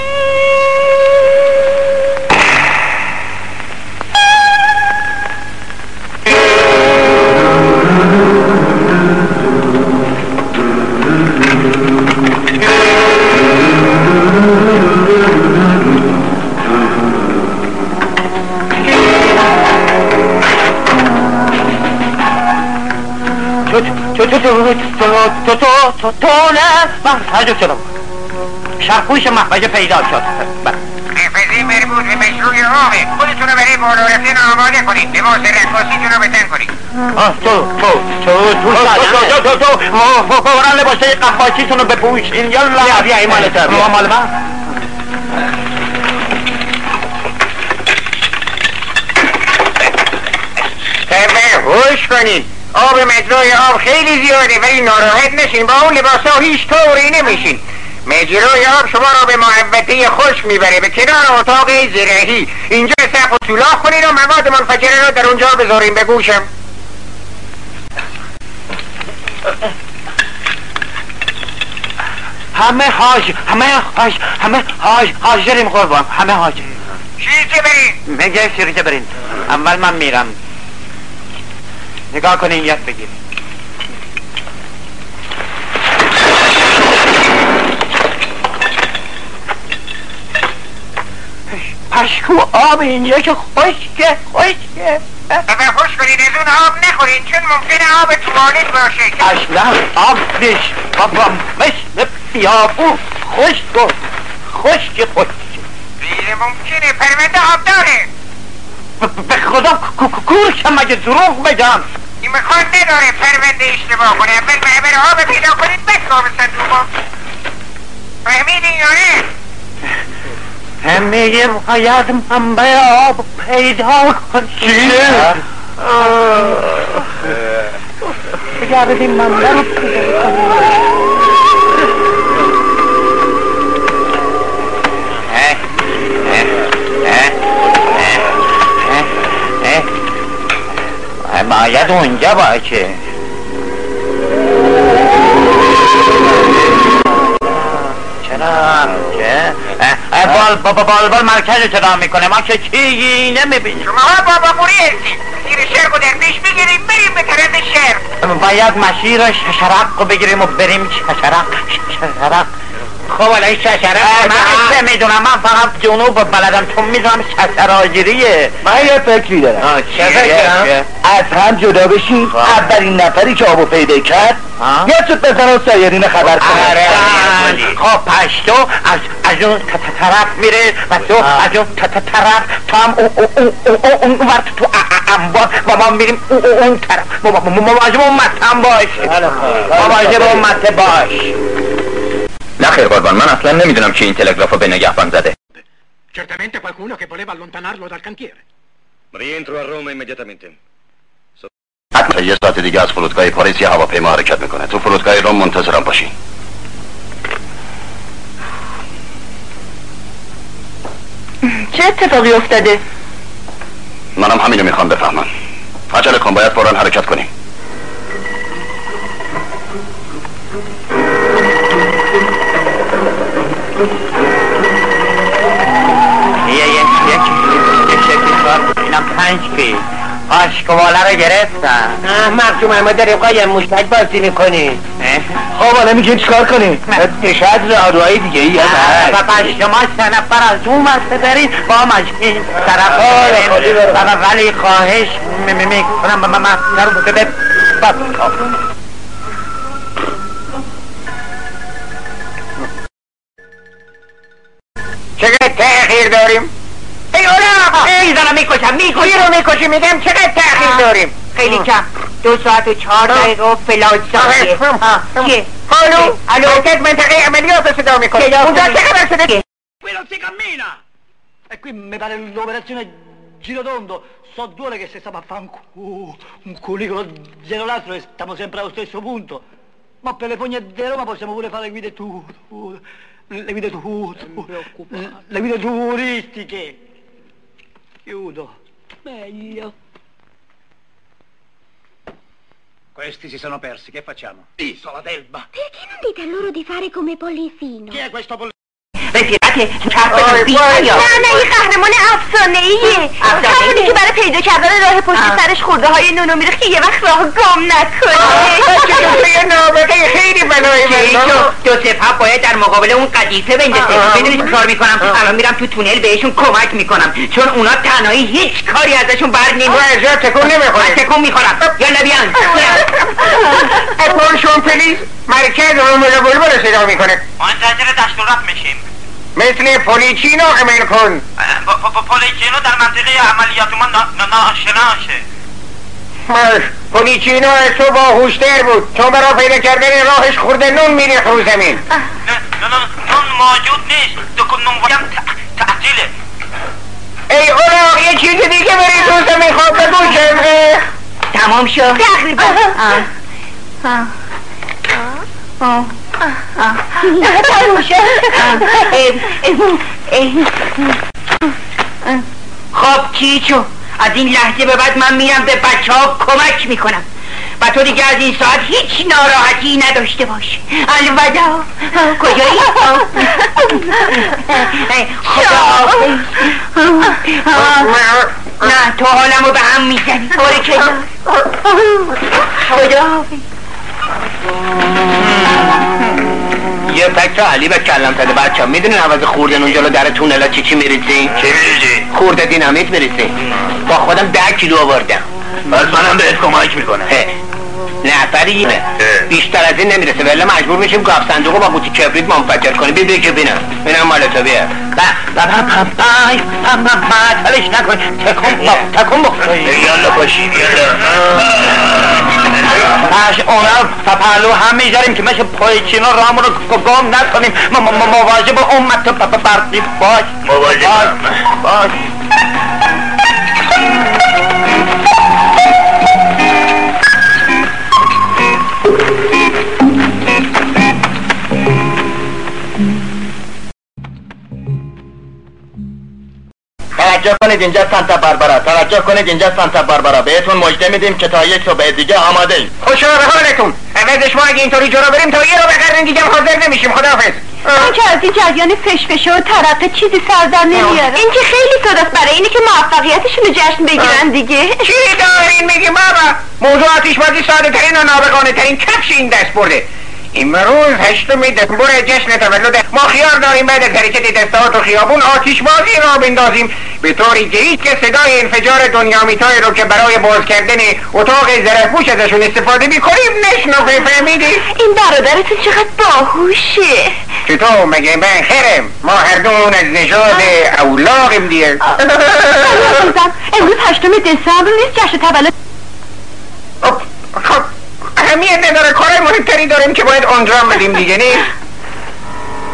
تو تو تو تو تو تو تو نه من تعجب شدم. شرپوش محفظه پیدا شد. محفظه مربوط به مشروع آبه. خودتون رو برای بالا رفتن آماده کنید. لباس رقاصیتون رو بتن کنید. آه تو تو تو تو تو تو تو تو ما فورا لباسه قفاچیتون رو بپوشین. یالا بیا بیا این مال تو. مال من. تبه هوش کنید. آب مجرای آب خیلی زیاده ولی ناراحت نشین. با اون لباس ها هیچ طوری نمیشین. مجرای آب شما را به محوطه خشک میبره به کنار اتاق زرهی. اینجا سقف و سولاخ کنید و مواد منفجره را در اونجا بذاریم. بگوشم همه حاج همه حاج همه حاج حاضریم قربان. همه حاج. شیرجه برین. میگه شیرجه برین. اول من میرم. نگاه کنین یاد بگیرین. پشکو آب اینجا که خشکه خشکه. بابا خوش کنید از اون آب نخورین چون ممکنه آب توالت باشه. اصلا آب نیست بابا مثل بیابون خشک و خشک خشک. غیر ممکنه پرونده آب داره. به خدا کورشم مگه دروغ بگم. این میخواد نداره پرونده اشتباه کنه. اول معبر آب پیدا کنید بکا به صندوق. فهمیدین یا نه؟ همه باید منبع آب پیدا کنید. چیه؟ بگردیم منبع رو پیدا کنید. باید اونجا باشه. چرا؟ چه؟ بال بال بال بال مرکز صدا میکنه. ما که چیزی نمیبینیم. شما ها بابا موری هستید. مسیر شرق و در پیش بگیریم بریم به طرف شرق. باید مسیر ششرق رو بگیریم و بریم ششرق ششرق. خب الان ششرق من چه میدونم. من فقط جنوب بلدم چون میدونم ششراجریه. من یه فکری دارم. چه فکرم؟ از هم جدا بشین. اولین نفری که آبو پیدا کرد یه سوت بزن و سایرین خبر کنه. خب پشتو از از اون طرف میره و تو از اون طرف تو هم اون ورد تو انبار و ما میریم اون طرف. مواجه با اون مطم باش. مواجه با اون مطم باش. نه خیر قربان، من اصلا نمیدونم کی این تلگرافو به نگهبان زده. Certamente qualcuno che voleva allontanarlo dal cantiere. Rientro a Roma immediatamente. حتما یه ساعت دیگه از فرودگاه پاریس یه هواپیما حرکت میکنه. تو فرودگاه روم منتظرم باشین. چه اتفاقی افتاده؟ منم همینو میخوام بفهمم. عجله کن، باید فوراً حرکت کنیم. یه یک یک یک شکل کار اینم پنج پی آشکواله رو گرفتم. احمق جمعه ما داریم قایم مشتک بازی میکنی. خب حالا میگیم چیکار کنیم؟ شاید راهروهای دیگه ای هست. و پس شما سه نفر از اون وقت برید با مجموعی طرف بریم. ولی خواهش میکنم من رو بده چقدر تأخیر داریم؟ ای اولا ای زنم میکشم میکشی رو میکشی میگم چقدر تأخیر داریم؟ خیلی کم دو ساعت و چهار دقیقه و فلان ثانیه. چیه؟ الو الو مرکز منطقه عملیات صدا میکنه. اونجا چقدر شده؟ Qui non si cammina! E qui mi pare l'operazione Girotondo. So due ore che si sta a fare un, cu- un cunicolo dietro l'altro e stiamo sempre allo stesso punto. Ma per le fogne di Roma possiamo pure fare le guide tu, tu le guide tu, tu le guide turistiche. Chiudo. Meglio. Questi si sono persi, che facciamo? Isola d'Elba. Perché non dite a loro di fare come Polifino? Chi è questo Polifino? رفیقته چرخ بدون بیایا. نه نه این قهرمان افسانه ایه، همونی که برای پیدا کردن راه پشت سرش خورده های نونو میره که یه وقت راه گم نکنه. چه نابغه خیلی بلای من. دو سپاه باید در مقابل اون قدیسه بندازه. میدونی چه کار میکنم؟ الان میرم تو تونل بهشون کمک میکنم، چون اونا تنهایی هیچ کاری ازشون بر نمیاد. وای تکون نمیخوره. تکون میخورم. یالا بیان. اتفاقشون پلیس مرکز رومل بلبل صدا میکنه. منتظر دستورات میشیم. مثل پولیچینو عمل کن. پولیچینو در منطقه عملیات ما ناشناشه. ماش پولیچینو از تو باهوشتر بود، چون برای پیدا کردن راهش خورده نون میریخت رو زمین. نون موجود نیست، دکون نون ویم تعطیله. ای اولاق یه چیز دیگه بری تو زمین خواب بگو شمقه. تمام شد؟ تقریبا. نه تموم شد. خب کیچو، از این لحظه به بعد من میرم به بچه ها کمک میکنم و تو دیگه از این ساعت هیچ ناراحتی نداشته باش. الوداع. کجایی؟ خدا نه تو حالمو به هم میزنی. باره که خدا یه فکر علی به کلم زده بچه ها. میدونین عوض خوردن اونجا رو در تونلا چی چی میریزی؟ چی میریزی؟ خورده دینامیت میریزی. با خودم ده کیلو آوردم. بس منم بهت کمک میکنم. نفریه بیشتر از این نمیرسه، ولی مجبور میشیم گاف صندوقو با قوطی کبریت منفجر کنیم. بی بی که بینم اینم مال تو بیار. معطلش نکن. تکون تکون بخور. یالا باشیم یالا. باش اونا پلو هم میذاریم که مثل پایچینا رامون رو گم نکنیم. مواظب امت برقی باش. مواظب باش. توجه کنید اینجا سانتا باربارا. توجه کنید اینجا سانتا باربارا. بهتون مژده میدیم که تا یک صبح دیگه آماده ایم. خوشحال حالتون. عوضش ما اگه اینطوری جلو بریم تا یه رو بقرن دیگه حاضر نمیشیم. خداحافظ. من که از این جریان فشفشه و ترقه چیزی سر در نمیارم. این که خیلی صداست برای اینه که موفقیتشون رو جشن بگیرن دیگه. چی دارین میگی بابا؟ موضوع آتیشبازی ساده ترین و نابغانه ترین کفش این دست برده. امروز هشتم دسامبر جشن تولد ما خیار داریم بعد از حرکت دسته‌ها تو خیابون آتشبازی را بندازیم به طوری جدید که صدای انفجار دنیامیتای رو که برای باز کردن اتاق زره‌پوش ازشون استفاده می‌کنیم نشنفه. فهمیدی؟ این برادرتون چقدر باهوشه. چطور مگه من خیرم؟ ما هر دون از نژاد اولاغیم دیگه. امروز هشتم دسامبر نیست جشن تولد. خب اهمیت نداره، کارهای مهمتری داریم که باید انجام بدیم دیگه نیست؟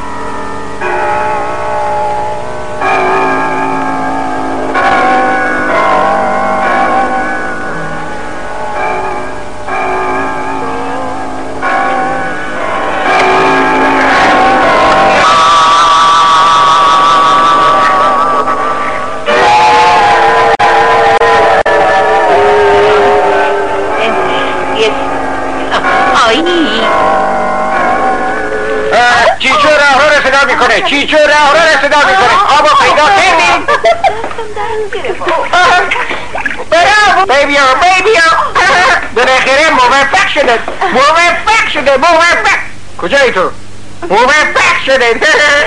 چیچو راه رو صدا میکنه چیچو راه رو صدا میکنه آبو پیدا کردیم برام بیبیو بیبیو بالاخره موفق شده موفق شده موفق کجایی تو؟ موفق شده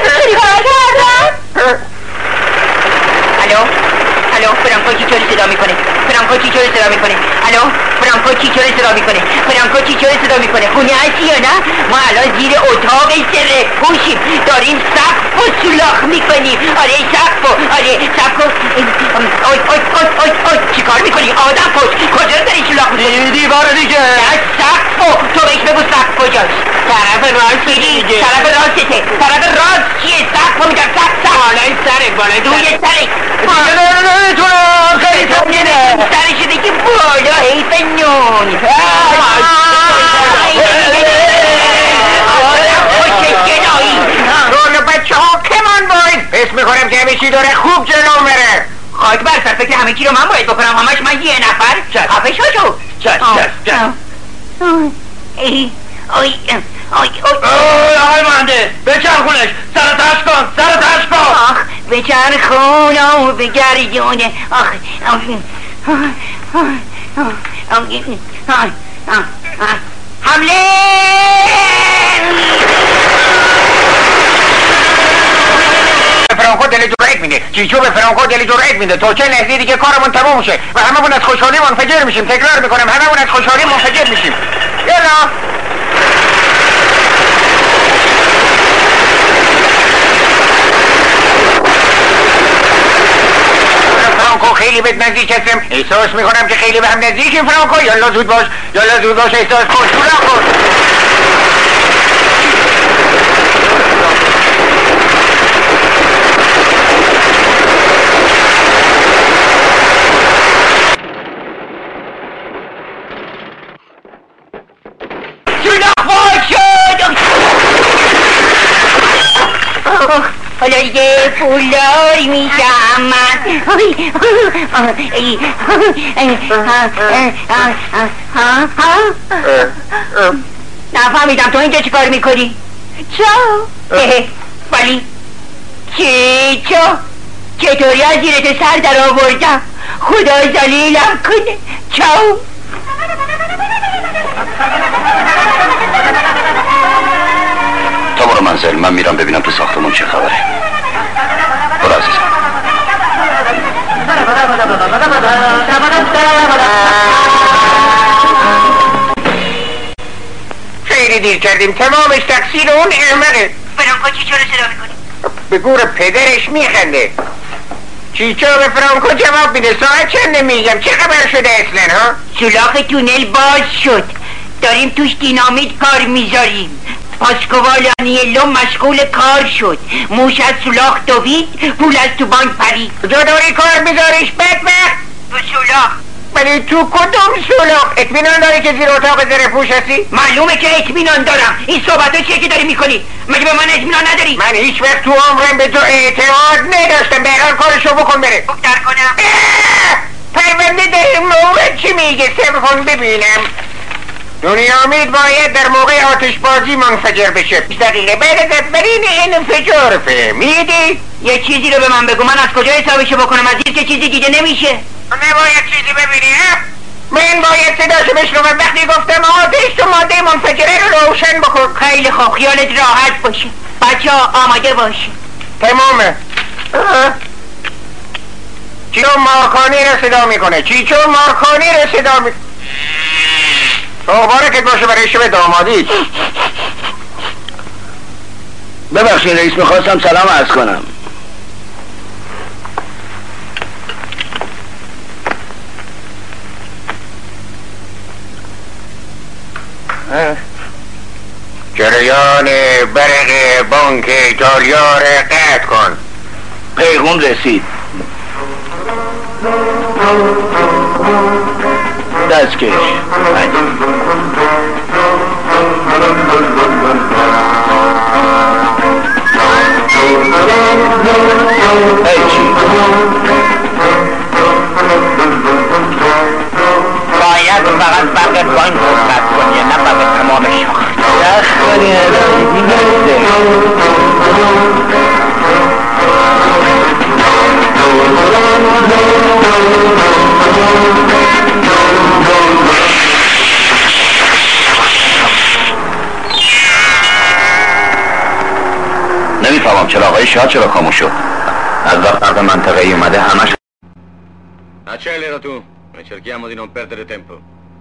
الو الو فرانکو چیچو صدا میکنه فرانکو چیچو صدا میکنه الو فرانکو چیچو صدا میکنه فرانکو چیچو صدا میکنه خونه هستی یا نه؟ ما الان زیر اتاق سر پوشیم داریم سقف و سولاخ میکنیم آره سقف و آره سقف و اوی اوی اوی اوی اوی چی کار میکنی؟ آدم پشت کجا داری سولاخ میکنی؟ دیوار دیگه نه سقف و تو بهش بگو سقف کجاست طرف راست دیگه طرف راسته طرف راست چیه سقف و میگم سقف سقف بالای سره بالای دوی سره تو خیلی تمگینه سرش دیگه بالا حیف نون رول بچه ها کمان باید حس میکنم که همه چی داره خوب جلو میره خاک بر سر فکر همه چی رو من باید بکنم همش من یه نفر خفه شو شو چش چش چش ای آی آی آی مهندس بچرخونش سر تش کن سر تش کن آخ بچرخون و بگردونه آخ حمله فرانکو دل جرأت میده چیچو به فرانکو دل جرأت میده تا چه لحظه دیگه کارمون تموم شه و هممون از خوشحالی منفجر میشیم تکرار میکنم هممون از خوشحالی منفجر میشیم یلا فرانکو خیلی بهت نزدیک هستم احساس میکنم که خیلی به هم نزدیکیم فرانکو یالا زود باش یالا زود باش احساس کن سولاخ کن حالا دیگه پولدار میشم من نفهمیدم تو اینجا چی کار میکنی؟ چو؟ ولی چی چو؟ چطوری از زیرت سر در آوردم خدا ذلیلم کنه چو؟ تا برو منزل من میرم ببینم تو ساختمون چه خبره برو عزیزم خیلی دیر کردیم تمامش تقصیر اون احمقه فرانکو چیچو رو صدا میکنی؟ به گور پدرش میخنده چیچو به فرانکو جواب میده ساعت چند نمیگم چه خبر شده اصلا ها؟ سولاخ تونل باز شد داریم توش دینامیت کار میذاریم پاسکوالانیلو مشغول کار شد موش از سولاخ دوید پول از تو بانک پرید کجا داری کار میذاریش بدبخت؟ تو سولاخ ولی تو کدوم سولاخ؟ اطمینان داری که زیر اتاق زره پوش هستی؟ معلومه که اطمینان دارم این صحبتو چیه که داری میکنی؟ مگه به من اطمینان نداری؟ من هیچ وقت تو عمرم به تو اعتماد نداشتم به هر کارشو بکن بره در کنم پرونده در موقع چی میگه صبر کن ببینم دنیامید باید در موقع آتشبازی منفجر بشه بیست دقیقه بعد از اولین انفجار فهمیدی؟ یه چیزی رو به من بگو من از کجا حسابشو بکنم از این که چیزی دیگه نمیشه نباید چیزی ببینی ها؟ من باید صداشو بشنوم وقتی گفتم آتش تو ماده منفجره رو روشن بکن خیلی خوب خیالت راحت باشه بچه ها آماده باشه تمامه چیچو مارکانی رو صدا میکنه چیچو مارکانی رو صدا میکنه مبارکت باشه برای شب دامادی ببخشید رئیس میخواستم سلام عرض کنم جریان برق بانک ایتالیا رو قطع کن پیغام رسید دستکش هیچی باید فقط برق بانک رو قطع کنی نه برق تمام شهر نمیفهمم چراغای شاه چرا خاموش شد. از وقت عقد منطقه ای اومده همش. Accelera tu e cerchiamo di non perdere tempo.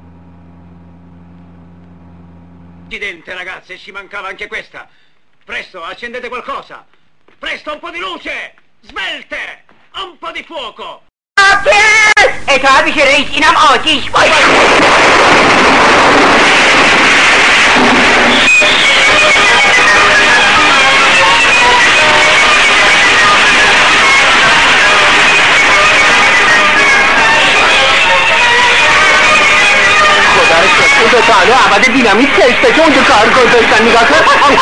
Accidente ragazze, ci mancava anche questa. Presto, accendete qualcosa. Presto, un po' di luce. Smelte, un po' di fuoco. اطاعت میشه رئیس، اینم آتیش باید. خدا رو شکر اون دوتا الو عبد دینامیت کشته که اونجا کار گذاشتن نگاه کن.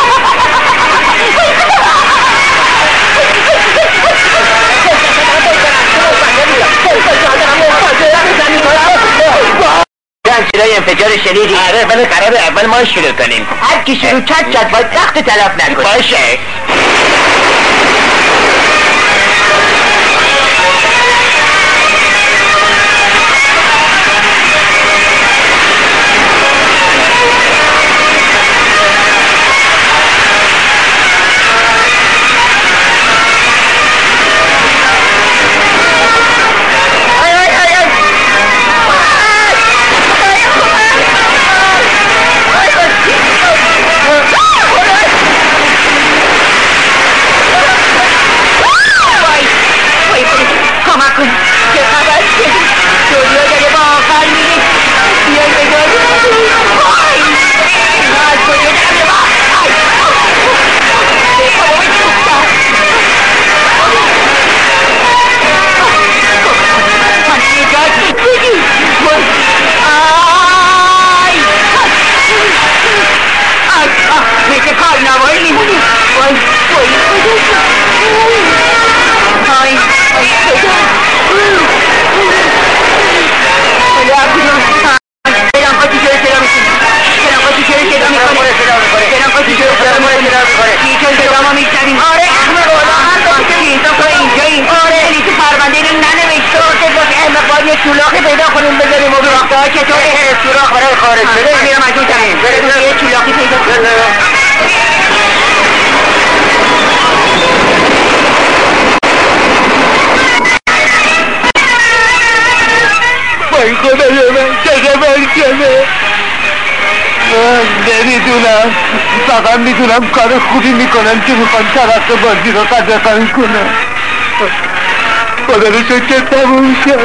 صدای انفجار شنیدی؟ آره ولی قراره اول ما شروع کنیم. هر کی شروع کرد کرد باید وقت تلف نکنه. باشه. نمیدونم، فقط میدونم کار خوبی میکنم که میخوان ترقه بازی رو قدغن کنم. خدا رو شکر تموم شد.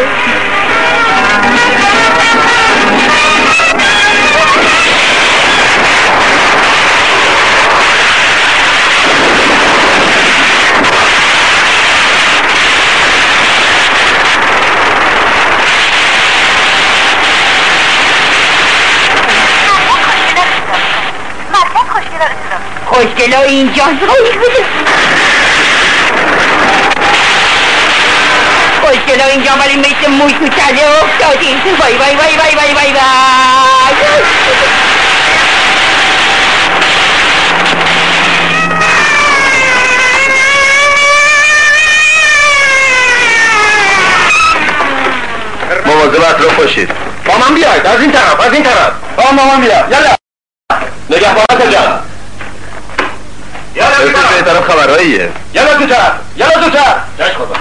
خوشگلا اینجا خوشگلا اینجا ولی مثل موش تو کله افتادیم. وای وای وای وای وای وای وای مواظبت رو باشید. با من بیاید، از این طرف از این طرف. با من بیاید، یلا نگهبانات جان. یلا تو طرف. به طرف خبراییه. یلا تو طرف، یلا تو طرف. جاش خدا.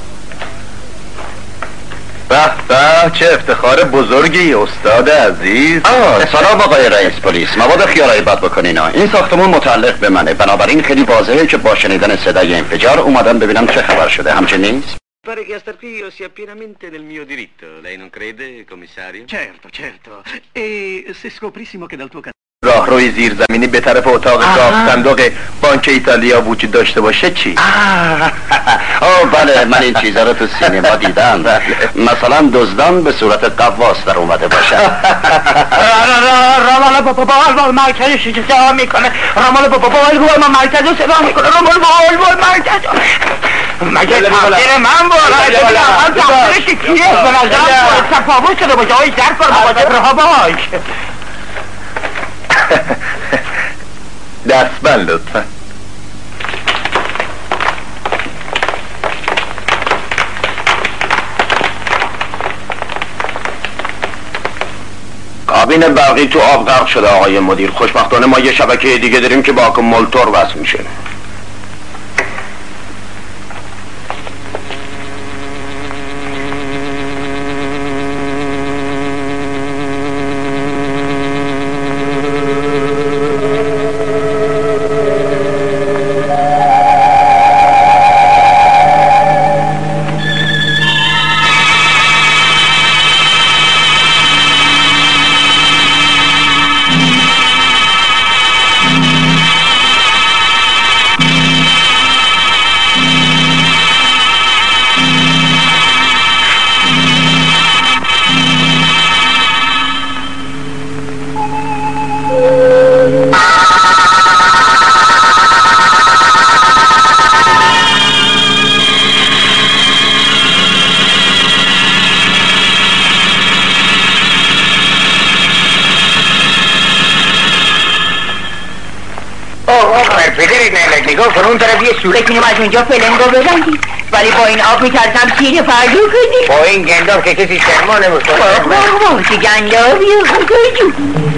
به به چه افتخار بزرگی استاد عزیز. آه سلام آقای رئیس پلیس. مبادا خیالای بد بکنین. این saaختمون متعلق به منه، بنابراین خیلی واضحه که با شنیدن صدای انفجار اومدم ببینم چه خبر شده. همچنین نیست؟ Pare che a star qui io sia pienamente nel mio diritto, lei non crede, commissario? Certo, certo. E se scoprissimo che dal tuo canale راهروی زیرزمینی به طرف اتاق صاف صندوق بانک ایتالیا وجود داشته باشه چی؟ آه بله من این چیزا رو تو سینما دیدم. مثلا دزدان به صورت قواس در اومده باشه. رامال بابا مرکزش صدا میکنه. رامال بابا مرکزش صدا میکنه. رامال بابا مرکز مگه تقدیر من بالا من تقدیرش کیه؟ به نظرم تفاوت شده باشه. آی در کار مواظب رها باش. دستبند لطفا. کابین برقی تو آب غرق شده آقای مدیر. خوشبختانه ما یه شبکه دیگه داریم که با آکومولتور وصل میشه. از پدرت نلک نگاه کن اون طرف یه سوره بتونیم از اونجا فلنگو ببندیم ولی با این آب میترسم تیر فرلو کنیم با این گنداب که کسی سرما نمیکنه بابا بابا چه گندابیه خدای جون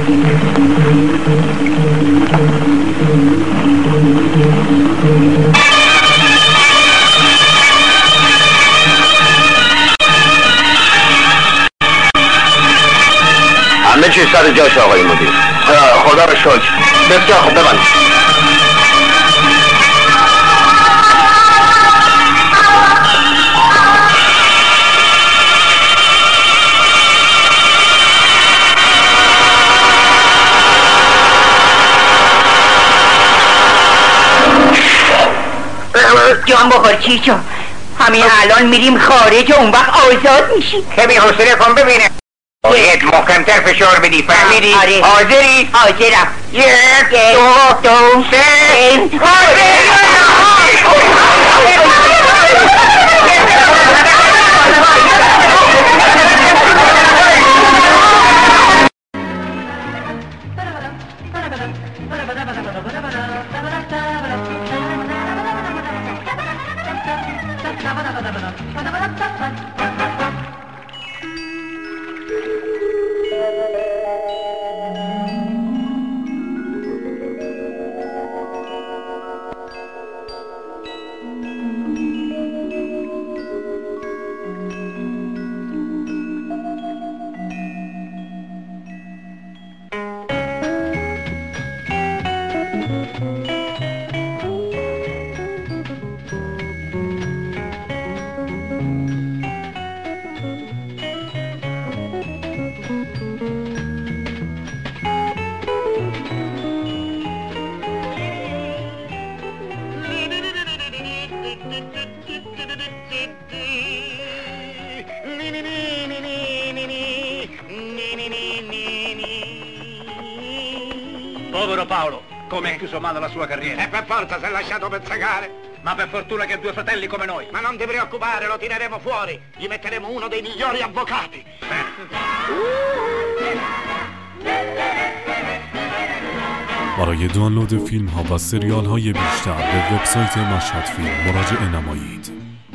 همه چیز سر جاش آقای مدیر. خدا رو شکر. بسیار خوب ببند. جان بخور چیچو همین الان میریم خارج و اون وقت آزاد میشیم که بی حوصله کن ببینه باید محکمتر فشار بدی فهمیدی؟ آره. حاضری؟ حاضرم یک دو دو سه Povero Paolo, come ha chiuso mano la sua carriera? E per forza si è lasciato pezzacare. Ma per fortuna che ha due fratelli come noi. Ma non ti preoccupare, lo tireremo fuori. Gli metteremo uno dei migliori avvocati. برای دانلود فیلم ها و سریال های بیشتر به وبسایت مشهد فیلم مراجعه نمایید.